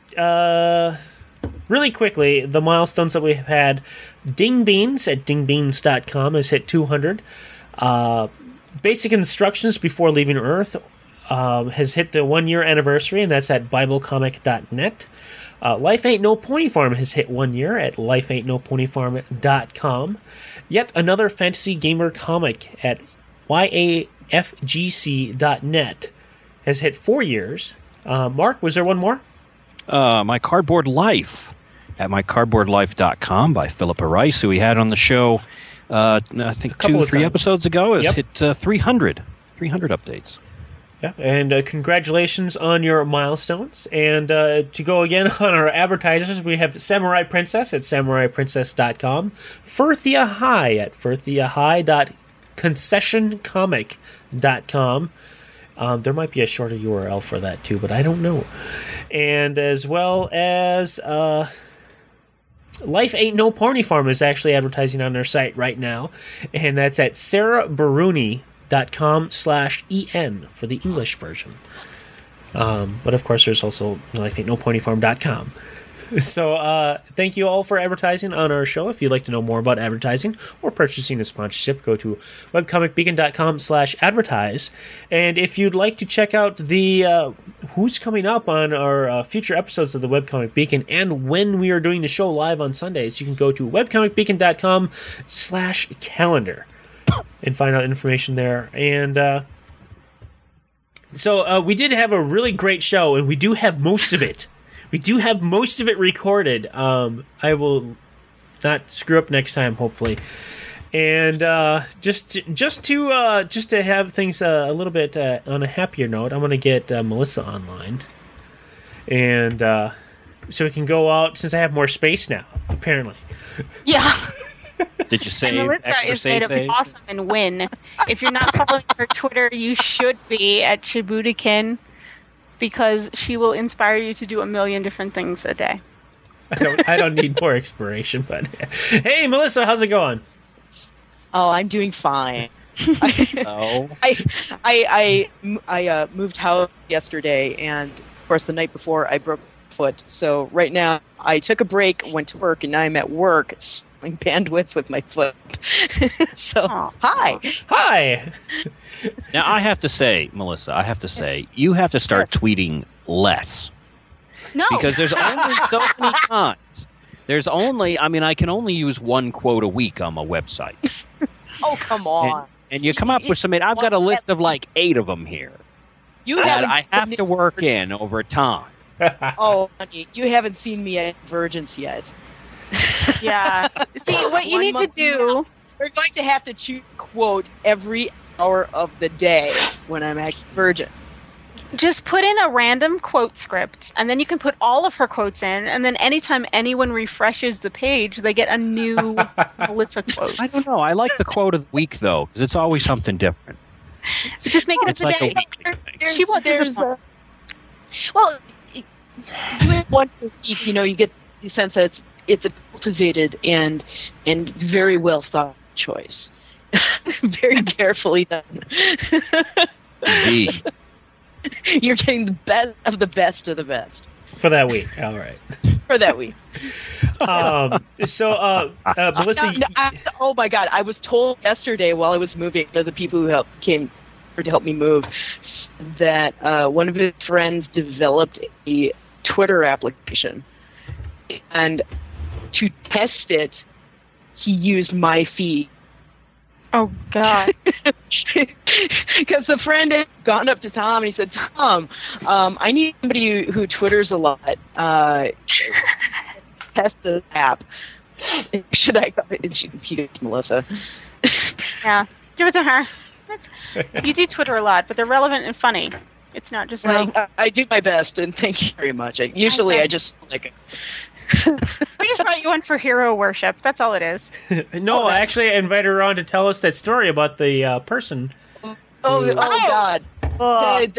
Speaker 1: really quickly, the milestones that we have had. Ding Beans at dingbeans.com has hit 200. Basic instructions before leaving Earth has hit the 1 year anniversary, and that's at BibleComic.net. Life Ain't No Pony Farm has hit 1 year at lifeaintnoponyfarm.com. Yet another fantasy gamer comic at yafgc.net has hit 4 years. Mark, was there one more?
Speaker 3: My Cardboard Life at mycardboardlife.com by Philippa Rice, who we had on the show, I think 2 or 3 episodes ago. Has hit 300 updates.
Speaker 1: Yeah, and congratulations on your milestones. And to go again on our advertisers, we have Samurai Princess at samuraiprincess.com, Firthia High at firthiahigh.concessioncomic.com. There might be a shorter URL for that too, but I don't know. And as well as Life Ain't No Pony Farm is actually advertising on their site right now, and that's at sarahbaruni.com/en for the English version. But of course, there's also lifeaintnoponyfarm.com. So thank you all for advertising on our show. If you'd like to know more about advertising or purchasing a sponsorship, go to webcomicbeacon.com/advertise. And if you'd like to check out the who's coming up on our future episodes of the Webcomic Beacon and when we are doing the show live on Sundays, you can go to webcomicbeacon.com/calendar and find out information there. And so we did have a really great show, and we do have most of it. We do have most of it recorded. I will not screw up next time, hopefully. And just to have things a little bit on a happier note, I'm going to get Melissa online, and so we can go out since I have more space now. Apparently,
Speaker 4: Yeah.
Speaker 3: Did you save?
Speaker 4: And Melissa is made of awesome and win. If you're not following her Twitter, you should be at Chibudakin, because she will inspire you to do a million different things a day.
Speaker 1: I don't need more inspiration, but hey, Melissa, how's it going?
Speaker 6: Oh, I'm doing fine. I moved house yesterday, and of course the night before I broke my foot. So right now I took a break, went to work, and now I'm at work. It's like bandwidth with my foot. So hi.
Speaker 3: Now I have to say, Melissa, you have to start tweeting less.
Speaker 4: No,
Speaker 3: because there's only so many times. I can only use one quote a week on my website.
Speaker 6: Oh, come on.
Speaker 3: And you come up with some. I've got a list of like 8 of them here that I have to work in over time.
Speaker 6: Oh, honey, you haven't seen me at Virgins yet.
Speaker 4: Yeah. See, what you need to do...
Speaker 6: We're going to have to choose a quote every hour of the day when I'm at Virgin.
Speaker 4: Just put in a random quote script, and then you can put all of her quotes in, and then anytime anyone refreshes the page, they get a new Melissa quote.
Speaker 3: I don't know. I like the quote of the week, though, because it's always something different.
Speaker 4: Just make it
Speaker 3: It's like
Speaker 4: day. She won't disappoint.
Speaker 6: Well, you have one per week, you get the sense that it's a cultivated and very well thought choice. Very carefully done.
Speaker 3: Indeed.
Speaker 6: You're getting the best of the best of the best.
Speaker 1: For that week. All right.
Speaker 6: For that week.
Speaker 1: So, Melissa...
Speaker 6: oh, my God. I was told yesterday while I was moving, the people who came to help me move, that one of his friends developed a Twitter application. And to test it, he used my feed.
Speaker 4: Oh, God.
Speaker 6: Because the friend had gone up to Tom and he said, Tom, I need somebody who Twitters a lot. Test the app. Should I? He goes, Melissa.
Speaker 4: Yeah. Give it to her. You do Twitter a lot, but they're relevant and funny. It's not just like...
Speaker 6: I do my best, and thank you very much. I just like it.
Speaker 4: We just brought you on for hero worship. That's all it is.
Speaker 1: No, actually, I invited her on to tell us that story about the person.
Speaker 6: Oh, God.
Speaker 4: I'm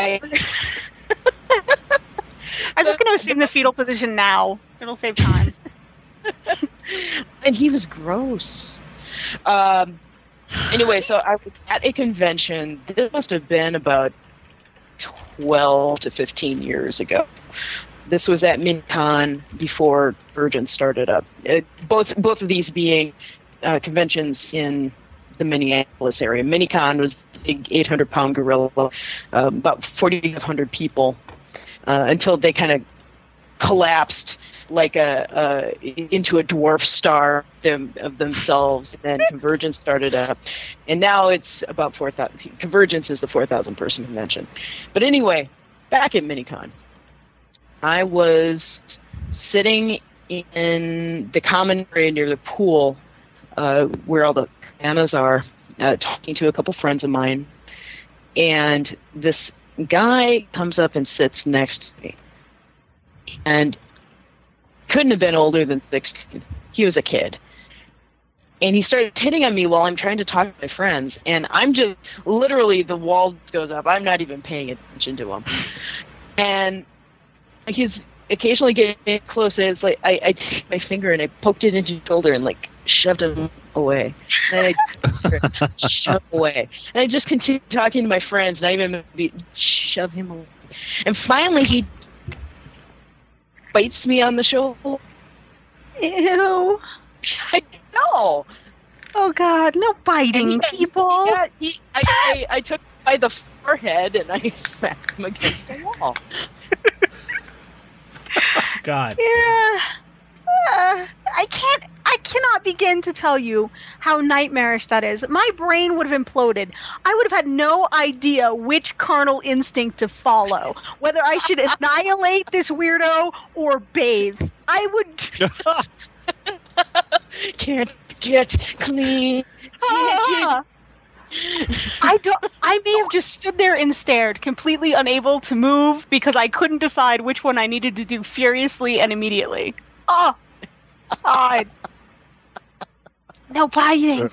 Speaker 4: just going to assume the fetal position now. It'll save time.
Speaker 6: And he was gross. Anyway, so I was at a convention. This must have been about 12 to 15 years ago. This was at MinCon before Virgin started up. Both of these being conventions in the Minneapolis area. Minicon was a big 800-pound gorilla, about 4,500 people, until they kind of collapsed like into a dwarf star of themselves, and then Convergence started up, and now it's about 4,000. Convergence is the 4,000-person convention. But anyway, back at Minicon, I was sitting in the common area near the pool, where all the cabanas are, talking to a couple friends of mine, and this guy comes up and sits next to me, and couldn't have been older than 16. He was a kid. And he started hitting on me while I'm trying to talk to my friends, and I'm just, literally, the wall goes up. I'm not even paying attention to him. And he's occasionally getting close, and it's like, I take my finger and I poked it into his shoulder and, like, shoved him away. And I shoved him away. And I just continued talking to my friends, not even maybe shove him away. And finally, he bites me on the shoulder.
Speaker 4: Ew.
Speaker 6: I know.
Speaker 4: Oh God, no biting, people.
Speaker 6: Yeah, I took him by the forehead and I smacked him against the wall.
Speaker 1: God.
Speaker 4: Yeah. I cannot begin to tell you how nightmarish that is. My brain would have imploded. I would have had no idea which carnal instinct to follow. Whether I should annihilate this weirdo or bathe. I would...
Speaker 6: Can't get clean.
Speaker 4: I may have just stood there and stared, completely unable to move because I couldn't decide which one I needed to do furiously and immediately. Oh, God. No biting.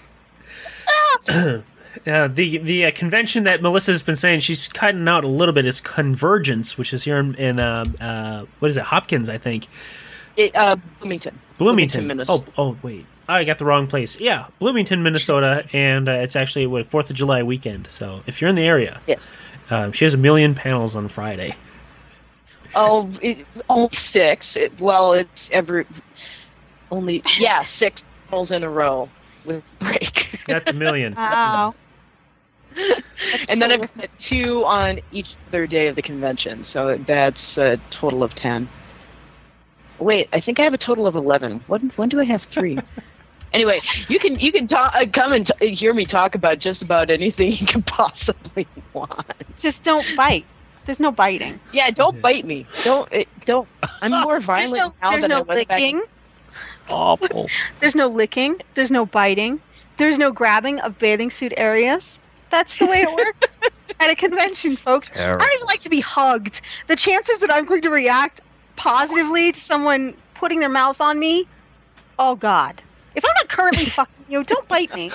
Speaker 1: The convention that Melissa's been saying she's cutting out a little bit is Convergence, which is here in what is it, Hopkins, I think.
Speaker 6: Bloomington, Minnesota.
Speaker 1: Oh, wait. I got the wrong place. Yeah, Bloomington, Minnesota, and it's actually 4th of July weekend. So if you're in the area,
Speaker 6: yes,
Speaker 1: she has 1 million panels on Friday.
Speaker 6: Oh, only 6. It's only 6 panels in a row with a break.
Speaker 1: That's 1 million.
Speaker 4: Wow.
Speaker 6: And then I've got 2 on each other day of the convention, so that's a total of 10. Wait, I think I have a total of 11. When do I have 3? Anyway, you can come and hear me talk about just about anything you can possibly want.
Speaker 4: Just don't bite. There's no biting.
Speaker 6: Yeah, don't bite me. Don't. I'm more violent now than I was
Speaker 4: licking.
Speaker 6: back.
Speaker 3: Awful.
Speaker 4: There's no licking. There's no biting. There's no grabbing of bathing suit areas. That's the way it works at a convention, folks. I don't even like to be hugged. The chances that I'm going to react positively to someone putting their mouth on me, oh God. If I'm not currently fucking you, don't bite me.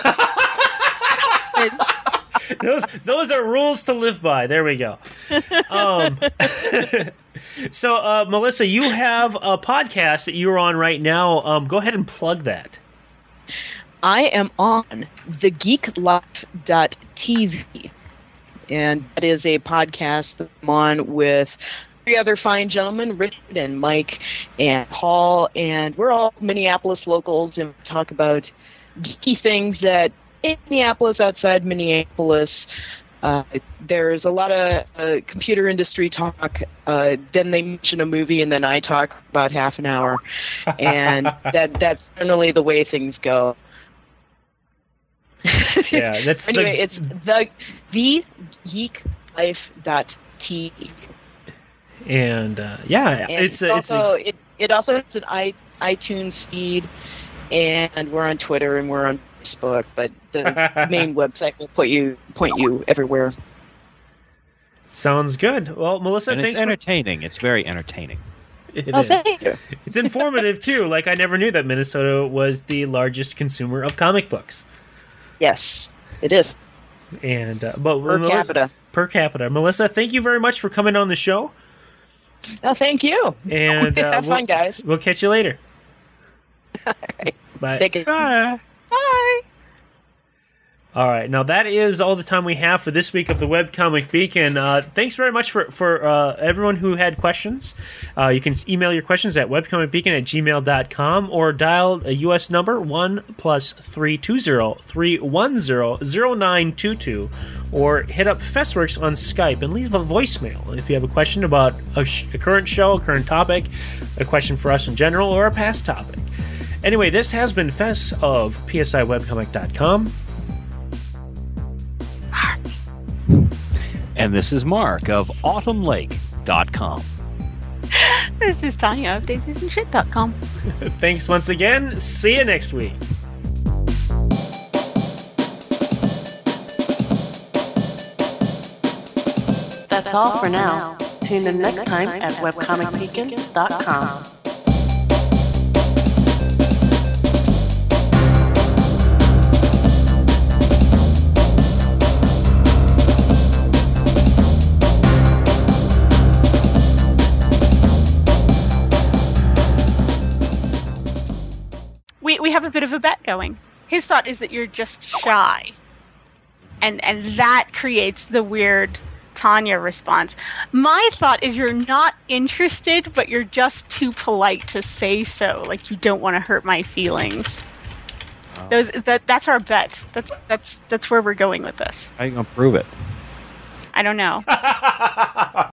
Speaker 1: Those are rules to live by. There we go. So, Melissa, you have a podcast that you're on right now. Go ahead and plug that.
Speaker 6: I am on thegeeklife.tv, and that is a podcast that I'm on with 3 other fine gentlemen, Richard and Mike and Paul, and we're all Minneapolis locals, and we talk about geeky things that in Minneapolis, outside Minneapolis. There's a lot of computer industry talk. Then they mention a movie, and then I talk about half an hour, and that's generally the way things go.
Speaker 1: Yeah, that's
Speaker 6: anyway. It's thegeeklife.tv.
Speaker 1: And
Speaker 6: and
Speaker 1: it
Speaker 6: also has an iTunes feed, and we're on Twitter and we're on Facebook, but the main website will point you everywhere.
Speaker 1: Sounds good. Well, Melissa,
Speaker 3: and
Speaker 1: thanks.
Speaker 3: It's entertaining. It's very entertaining.
Speaker 1: It is.
Speaker 6: Thank you.
Speaker 1: It's informative too. Like, I never knew that Minnesota was the largest consumer of comic books.
Speaker 6: Yes, it is.
Speaker 1: And but
Speaker 6: Per capita.
Speaker 1: Melissa, thank you very much for coming on the show.
Speaker 6: Oh, thank you.
Speaker 1: And
Speaker 6: have fun, guys.
Speaker 1: We'll catch you later.
Speaker 6: All right.
Speaker 1: Bye.
Speaker 6: Take it.
Speaker 3: Bye.
Speaker 4: Bye.
Speaker 1: All right, now that is all the time we have for this week of the Webcomic Beacon. Thanks very much for everyone who had questions. You can email your questions at webcomicbeacon@gmail.com or dial a U.S. number 1+320-310-0922 or hit up Festworks on Skype and leave a voicemail if you have a question about a current show, a current topic, a question for us in general, or a past topic. Anyway, this has been Fess of PSIWebcomic.com.
Speaker 3: And this is Mark of AutumnLake.com.
Speaker 4: This is Tanya of DaisiesandShit.com.
Speaker 1: Thanks once again. See you next week.
Speaker 2: That's all for now. Tune in next time at webcomicbeacon.com.
Speaker 4: We have a bit of a bet going. His thought is that you're just shy. And that creates the weird Tanya response. My thought is you're not interested, but you're just too polite to say so. Like you don't want to hurt my feelings. That's our bet. That's where we're going with this.
Speaker 3: How are you going to prove it?
Speaker 4: I don't know.